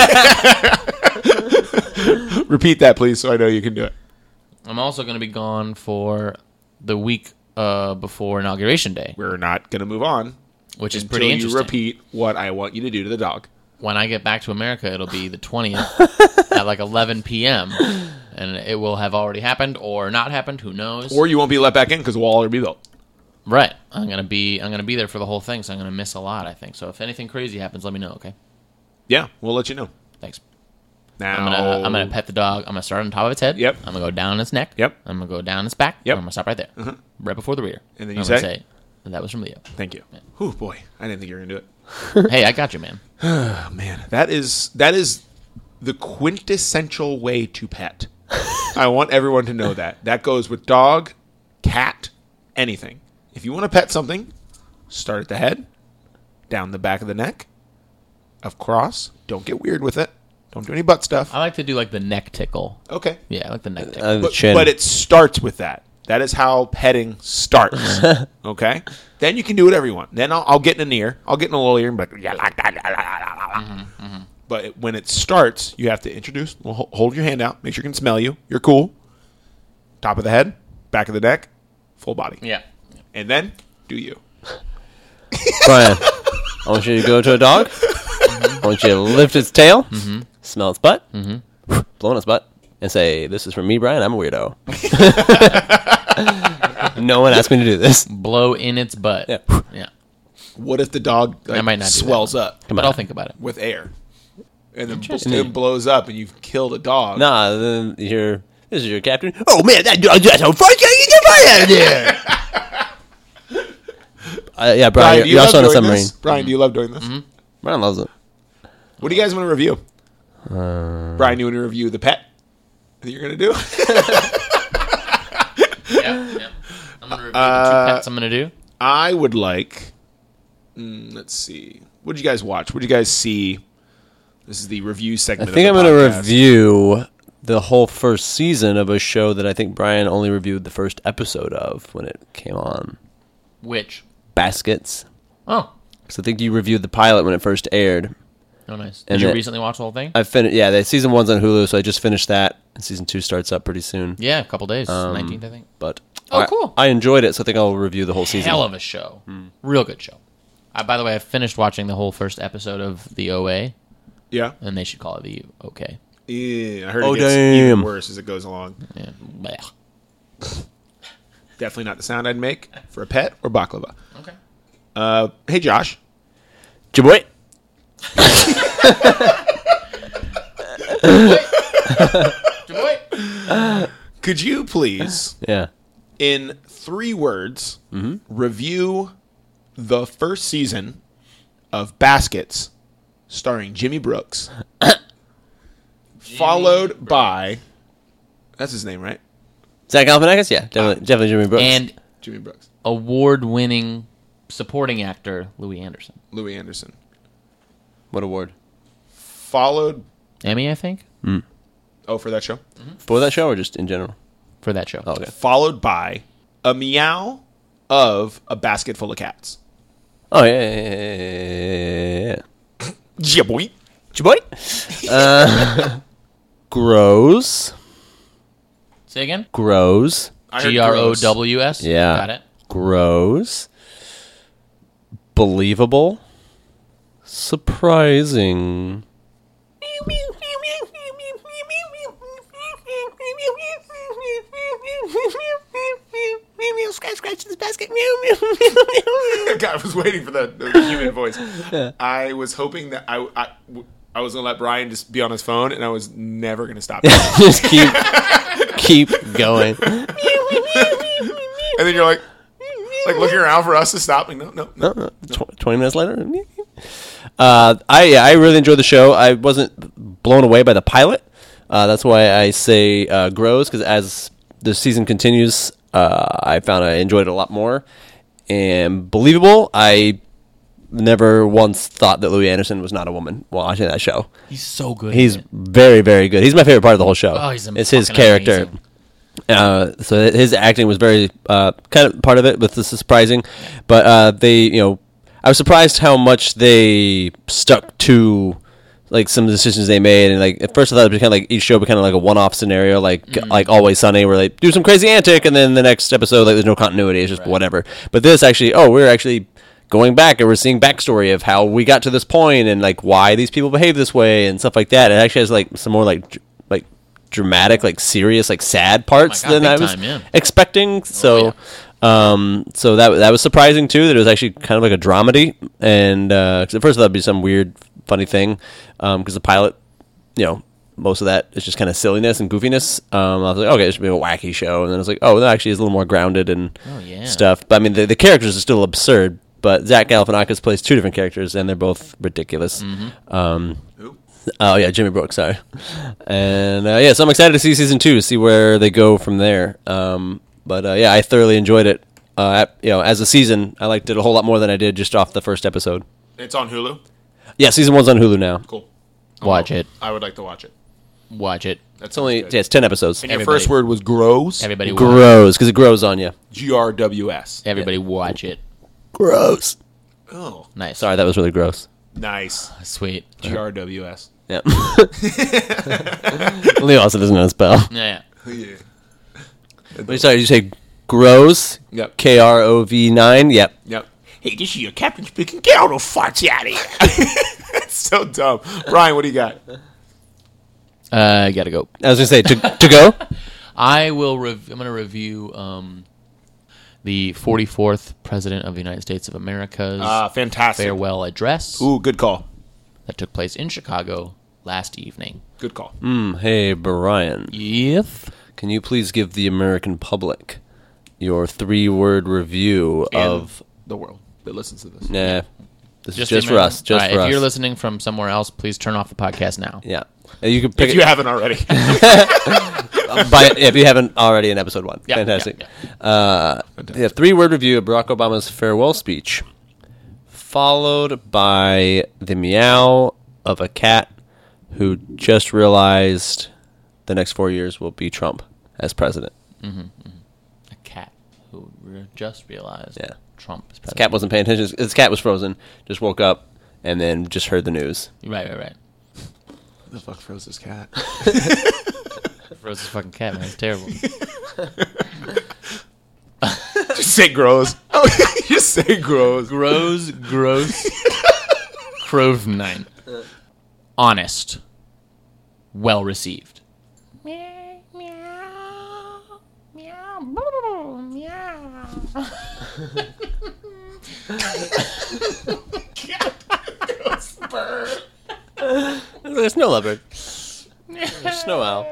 it. Repeat that, please, so I know you can do it. I'm also going to be gone for the week before Inauguration Day, We're not gonna move on which is until pretty you interesting. repeat what I want you to do to the dog. When I get back to America, it'll be the 20th at like 11 p.m. And it will have already happened or not happened. Who knows? Or you won't be let back in because the wall will be built. Right. I'm gonna be there for the whole thing, so I'm gonna miss a lot, I think. So if anything crazy happens, let me know, okay? Yeah, we'll let you know. Thanks. Now I'm gonna pet the dog. I'm gonna start on top of its head. Yep. I'm gonna go down its neck. Yep. I'm gonna go down its back. Yep. I'm gonna stop right there. Right before the rear. And then you I'm gonna say? that was from Leo. Thank you. Whew, boy, I didn't think you were gonna do it. Hey, I got you, man. Oh, man, that is the quintessential way to pet. I want everyone to know that. That goes with dog, cat, anything. If you want to pet something, start at the head, down the back of the neck, across. Don't get weird with it. Don't do any butt stuff. I like to do like the neck tickle. Okay. Yeah, I like the neck tickle. The chin. But it starts with that. That is how petting starts. Okay? Then you can do whatever you want. Then I'll get in an ear. I'll get in a little ear and be like, yeah, like that. But when it starts, you have to introduce, hold your hand out, make sure it can smell you. You're cool. Top of the head, back of the neck, full body. Yeah. And then do you. Brian, I want you to go to a dog. I want you to lift its tail, smell its butt, blow on its butt, and say, "This is from me, Brian. I'm a weirdo." No one asked me to do this. Blow in its butt. Yeah. Yeah. What if the dog I might not do swells up But I'll think about it. with air? And then Interesting. it blows up and you've killed a dog. Nah, then this is your captain. Oh man, that dog just so funny. Get right out of there. Yeah, Brian, do you're also on a doing submarine. this? Brian, do you love doing this? Brian loves it. What do you guys want to review? Brian, you want to review the pet that you're going to do? Yeah. I'm gonna review the two pets I'm gonna do. I would like. Let's see. What did you guys watch? What did you guys see? This is the review segment. I think I'm going going to to review the whole first season of a show that I think Brian only reviewed the first episode of when it came on. Which? Baskets. Oh. Because I think you reviewed the pilot when it first aired. Oh, nice. And Did you it- recently watch the whole thing? I finished. Yeah, the season 1's on Hulu, so I just finished that. And season 2 starts up pretty soon. Yeah, a couple days. 19th, I think. But Oh, cool. I enjoyed it, so I think I'll review the whole season. Hell of a show. Real good show. By the way, I finished watching the whole first episode of the OA, Yeah. and they should call it the OK. Yeah. I heard Oh, it gets even damn. worse as it goes along. Yeah. Blech. Definitely not the sound I'd make for a pet or baklava. Okay. Hey, Josh. Jaboy. Could you please, Yeah. in 3 words, review the first season of Baskets starring Jimmy Brooks, followed by... That's his name, right? Zach Galifianakis? Yeah, definitely Jimmy Brooks. And Jimmy Brooks. award-winning supporting actor Louis Anderson. Louis Anderson. what award? Followed... Emmy, I think, Oh, for that show? For that show or just in general? for that show. Oh, okay. Followed by a meow of a basket full of cats. Oh, yeah. Yeah, boy. Jaboy. Grows. Say again? Grows. I heard Grows. gross. Yeah. Yeah. Got it. gross, believable, surprising. Scratch this basket. God, I was waiting for the human voice. Yeah. I was hoping that I was going to let Brian just be on his phone, and I was never going to stop. Just keep going. And then you're like looking around for us to stop. Like, no. 20 minutes later. I really enjoyed the show. I wasn't blown away by the pilot. That's why I say grows, because as the season continues, I found I enjoyed it a lot more. And believable, I never once thought that Louis Anderson was not a woman while watching that show. He's so good. He's very, very good. He's my favorite part of the whole show. Oh, it's his character. So his acting was very kind of part of it, with the surprising. But I was surprised how much they stuck to like some of the decisions they made, and like at first I thought it was kind of like each show became like a one-off scenario, like Always Sunny, where they do some crazy antic, and then the next episode like there's no continuity, it's just whatever. But this actually, we're actually going back and we're seeing backstory of how we got to this point and like why these people behave this way and stuff like that. It actually has like some more like dramatic, like serious, like sad parts than I was expecting. So so that was surprising too, that it was actually kind of like a dramedy. And 'cause at first I thought it'd be some weird funny thing, because the pilot, most of that is just kind of silliness and goofiness. I was like, okay, this should be a wacky show, and then I was like, oh, that actually is a little more grounded and stuff. But I mean, the characters are still absurd. But Zach Galifianakis plays two different characters, and they're both ridiculous. Jimmy Brooks, sorry. And so I'm excited to see season 2, see where they go from there. I thoroughly enjoyed it. As a season, I liked it a whole lot more than I did just off the first episode. It's on Hulu? Yeah, season 1's on Hulu now. Cool. Watch it. I would like to watch it. Watch it. That's only it's 10 episodes. And your first word was grows? Everybody grows, because it grows on you. GRWS. Everybody watch it. Gross. Oh. Nice. Sorry, that was really gross. Nice. Sweet. GRWS. Yeah. Leo also doesn't know the spell. Yeah. Wait, sorry, did you say grows? Yep. KROV9? Yep. Hey, this is your captain speaking. Get all those farts out of here. That's so dumb. Brian, what do you got? I gotta go. I was going to say, to go? I will. I'm going to review the 44th President of the United States of America's fantastic farewell address. Ooh, good call. That took place in Chicago last evening. Good call. Hey, Brian. Yes. Can you please give the American public your 3-word review of the world that listens to this? Nah, this is just for us. Just for us. If you're listening from somewhere else, please turn off the podcast now. Yeah, you can pick if you haven't already. If you haven't already in episode 1. Yeah, Fantastic. Yeah. 3-word review of Barack Obama's farewell speech, followed by the meow of a cat who just realized the next 4 years will be Trump as president. A cat who just realized Trump is president. His cat wasn't paying attention. His cat was frozen. Just woke up and then just heard the news. Right. Who the fuck froze this cat? Froze this fucking cat, man. It's terrible. Just say grows. Just say grows. Gross. Crove 9. Honest. Well received. Meow, meow, meow, meow. There's a snow leopard. There's a snow owl.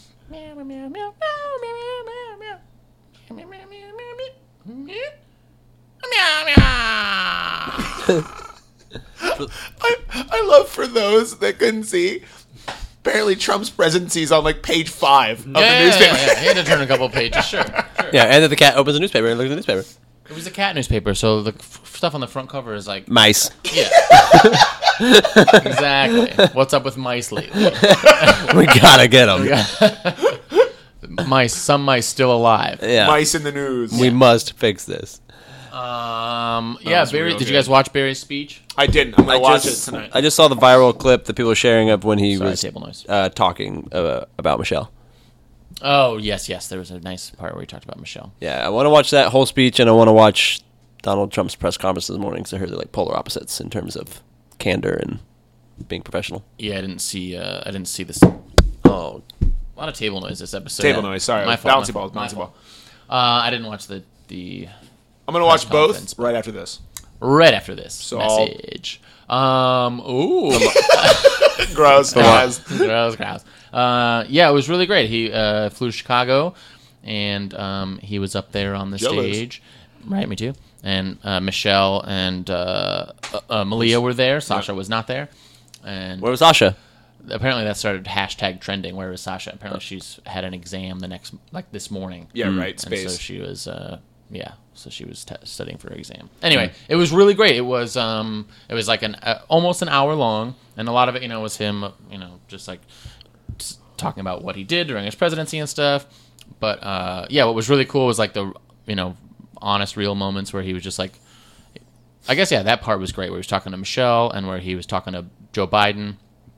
I love for those that couldn't see. Apparently, Trump's presidency is on like page 5 of the newspaper. Yeah. He had to turn a couple pages, sure. Yeah, and then the cat opens the newspaper and looks at the newspaper. It was a cat newspaper, so the stuff on the front cover is like mice. Yeah, exactly. What's up with mice lately? We gotta get them. Mice, some mice still alive. Yeah, mice in the news. We must fix this. Barry. Did you guys watch Barry's speech? I didn't. I'm gonna watch it tonight. I just saw the viral clip that people are sharing of when he was table noise. Talking about Michelle. Oh, yes. There was a nice part where he talked about Michelle. Yeah, I want to watch that whole speech, and I want to watch Donald Trump's press conference this morning, because I heard they're like polar opposites in terms of candor and being professional. Yeah, I didn't see this. Oh, A lot of table noise this episode. Table noise. Sorry, My fault, bouncy my ball. fault, my Bouncy ball. fault. I didn't watch the I'm gonna watch press both conference, right after this. right after this So message. Ooh. Gross, guys. gross. Yeah, it was really great. He flew to Chicago, and he was up there on the Jealous. stage. Right, me too. And Michelle and Malia were there. Sasha was not there. And where was Asha? apparently that started hashtag trending. Where was Sasha? Apparently she's had an exam this morning. Yeah, right. And Space. so she was, so she was studying for her exam. Anyway, it was really great. It was like almost an hour long, and a lot of it, was him, just like talking about what he did during his presidency and stuff. But what was really cool was like the, honest, real moments where he was just like, I guess that part was great. Where he was talking to Michelle and where he was talking to Joe Biden.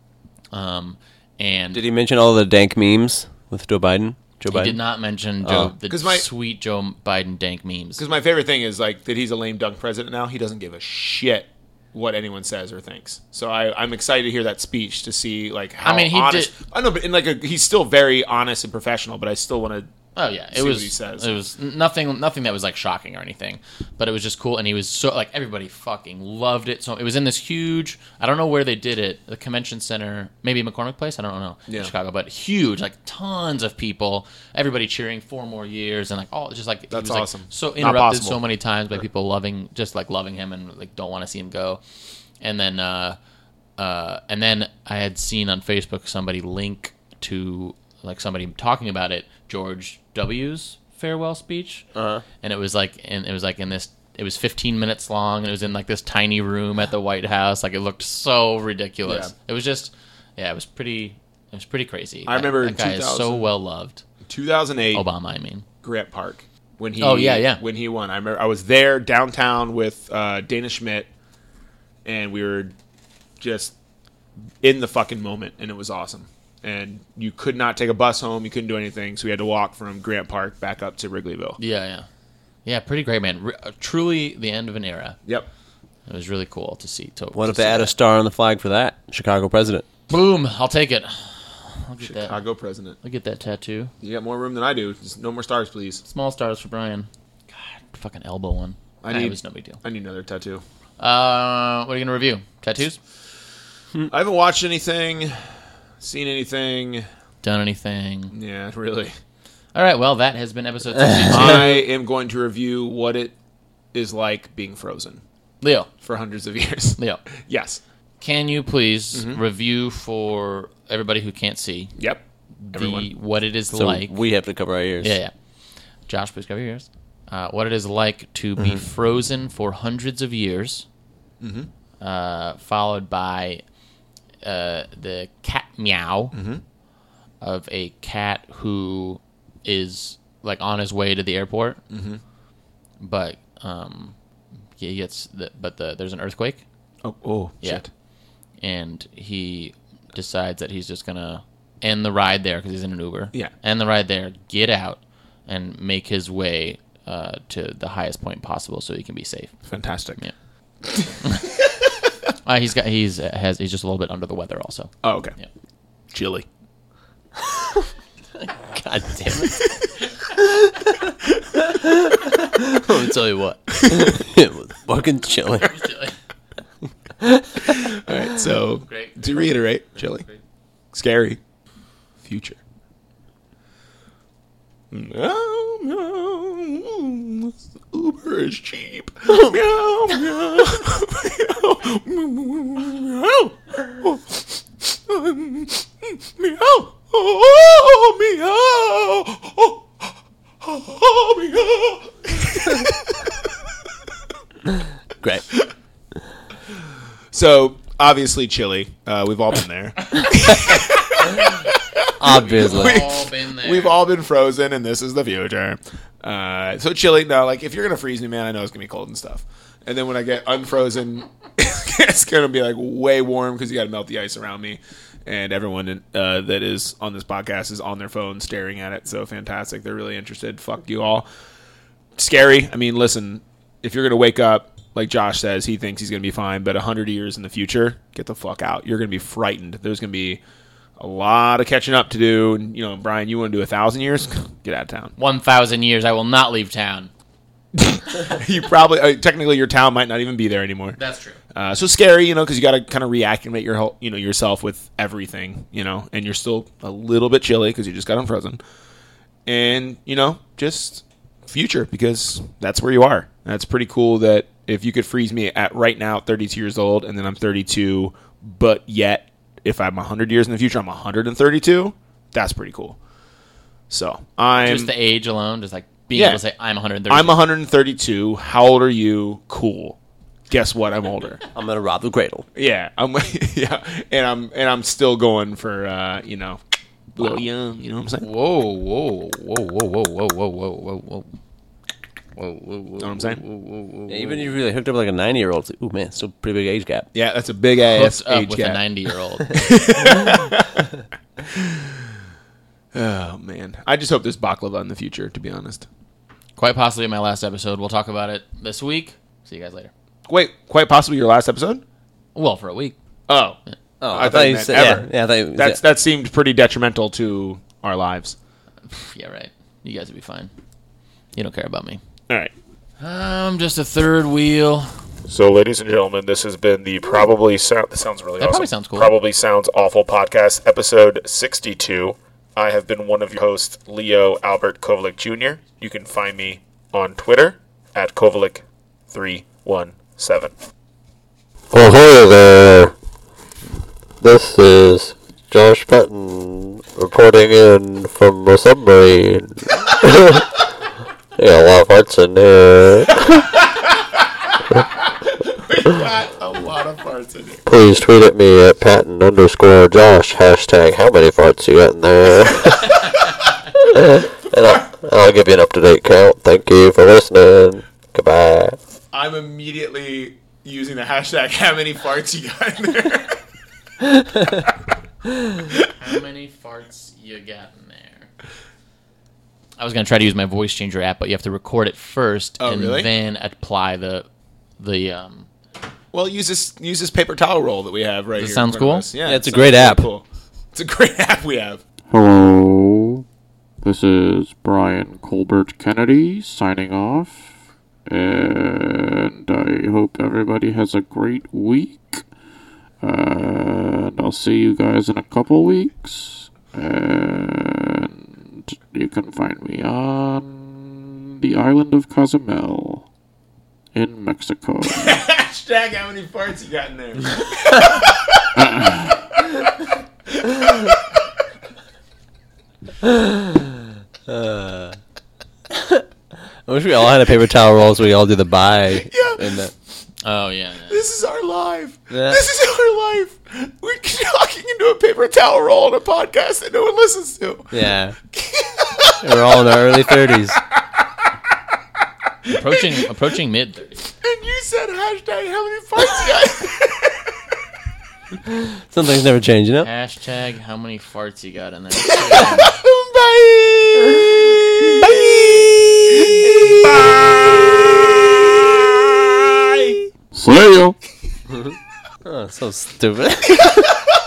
And Did he mention all the dank memes with Joe Biden? he did not mention the 'Cause sweet Joe Biden dank memes. Because my favorite thing is like that he's a lame duck president now. He doesn't give a shit what anyone says or thinks. So I'm excited to hear that speech to see like how he honest. did. I know, but he's still very honest and professional. But I still want to. Oh yeah, See what he says. It was nothing that was like shocking or anything, but it was just cool, and he was so like everybody fucking loved it. So it was in this huge, I don't know where they did it, the convention center, maybe McCormick Place, I don't know, in Chicago, but huge, like tons of people, everybody cheering 4 more years, and like all just like That's he was, awesome. Like, so Not interrupted possible. so many times by people loving him and like don't want to see him go, and then I had seen on Facebook somebody link to like somebody talking about it, George W's farewell speech, and it was it was 15 minutes long, and it was in like this tiny room at the White House. Like it looked so ridiculous. Yeah. It was just, it was pretty crazy. I remember that guy is 2000 so well loved. 2008 Obama, I mean. Grant Park when he. Oh, yeah. When he won, I remember I was there downtown with Dana Schmidt, and we were just in the fucking moment, and it was awesome. And you could not take a bus home. You couldn't do anything. So we had to walk from Grant Park back up to Wrigleyville. Yeah, pretty great, man. Truly the end of an era. Yep. It was really cool to see. What if they add a star on the flag for that? Chicago president. Boom! I'll take it. I'll get that. Chicago president. I'll get that tattoo. You got more room than I do. Just no more stars, please. Small stars for Brian. God, fucking elbow one. It was no big deal. I need another tattoo. What are you gonna review? Tattoos? I haven't watched anything, seen anything. Done anything? Yeah, really. All right. Well, that has been episode 62. I am going to review what it is like being frozen Leo, for hundreds of years. Yes. can you please review for everybody who can't see Yep. Everyone. what it is So like? we have to cover our ears. Yeah. Josh, please cover your ears. What it is like to be frozen for hundreds of years, followed by the cat meow of a cat who is like on his way to the airport, but he gets there's an earthquake, Oh, shit. and he decides that he's just gonna end the ride there because he's in an Uber. Yeah. End the ride there, get out, and make his way to the highest point possible so he can be safe. Fantastic. Yeah. He's just a little bit under the weather also. Oh, okay. Yeah. Chili. God damn it. Let me tell you what. It was fucking chilly. All right, so Great. to reiterate, chili. Scary. Future. Meow, meow. Uber is cheap. Meow, meow. Meow, meow. Meow. Oh, meow. Oh, meow. Great. So, obviously, chili. We've all been there. Obviously. all been there. We've all been frozen, and this is the future. So chilly. No, like if you're gonna freeze me, man, I know it's gonna be cold and stuff. And then when I get unfrozen, it's gonna be like way warm because you got to melt the ice around me. And everyone that is on this podcast is on their phone staring at it. So fantastic. They're really interested. Fuck you all. Scary. I mean, listen, if you're going to wake up, like Josh says, he thinks he's going to be fine, but 100 years in the future, get the fuck out. You're going to be frightened. There's going to be a lot of catching up to do. And, you know, Brian, you want to do 1,000 years? Get out of town. 1,000 years, I will not leave town. You probably, technically, your town might not even be there anymore. That's true. So scary, you know, because you got to kind of reacclimate your whole, yourself with everything, and you're still a little bit chilly because you just got unfrozen. And, just future, because that's where you are. That's pretty cool that if you could freeze me at right now, 32 years old, and then I'm 32, but yet if I'm 100 years in the future, I'm 132, that's pretty cool. So Just the age alone, just like being able to say, I'm 132. I'm 132. How old are you? Cool. Guess what? I'm older. I'm gonna rob the cradle. Yeah, and I'm still going for a little young. You know what I'm saying? Whoa. Know what I'm saying? Yeah, even if you really hooked up with like a 90-year-old, it's like, ooh man, still pretty big age gap. Yeah, that's a big ass Hooked up age with gap. a 90-year-old. Oh man, I just hope there's baklava in the future. To be honest. Quite possibly my last episode. We'll talk about it this week. See you guys later. Wait, quite possibly your last episode? Well, for a week. Oh, I thought you meant said ever. yeah. I thought you, That seemed pretty detrimental to our lives. Yeah, right. You guys will be fine. You don't care about me. All right. I'm just a third wheel. So, ladies and gentlemen, this has been the Probably Sound... That sounds really That awesome. probably sounds cool. Probably Sounds Awful podcast, episode 62. I have been one of your hosts, Leo Albert Kovalik Jr. You can find me on Twitter at Kovalik317. Ahoy there! This is Josh Patton reporting in from a submarine. Yeah, a lot of farts in there. We got a lot of farts in here. Please tweet at me at Patton_Josh. Hashtag how many farts you got in there. And I'll give you an up-to-date count. Thank you for listening. Goodbye. I'm immediately using the hashtag how many farts you got in there. How many farts you got in there? I was going to try to use my voice changer app, but you have to record it first and really? then apply the Well, use this paper towel roll that we have right That here. sounds in front of cool? us. Yeah, Yeah, it's a it great sounds app. really Cool. It's a great app we have. Hello, this is Brian Colbert Kennedy signing off, and I hope everybody has a great week, and I'll see you guys in a couple weeks, and you can find me on the island of Cozumel in Mexico. Hashtag how many farts you got in there. I wish we all had a paper towel roll so we all do the bye. Yeah. And the, Oh, yeah. This is our life. Yeah. This is our life. We're talking into a paper towel roll on a podcast that no one listens to. yeah. We're all in our early 30s. Approaching mid-30s. And you said hashtag how many farts you got. Some things never change, you know? Hashtag how many farts you got in there. Bye. Bye. See ya! Oh, so stupid.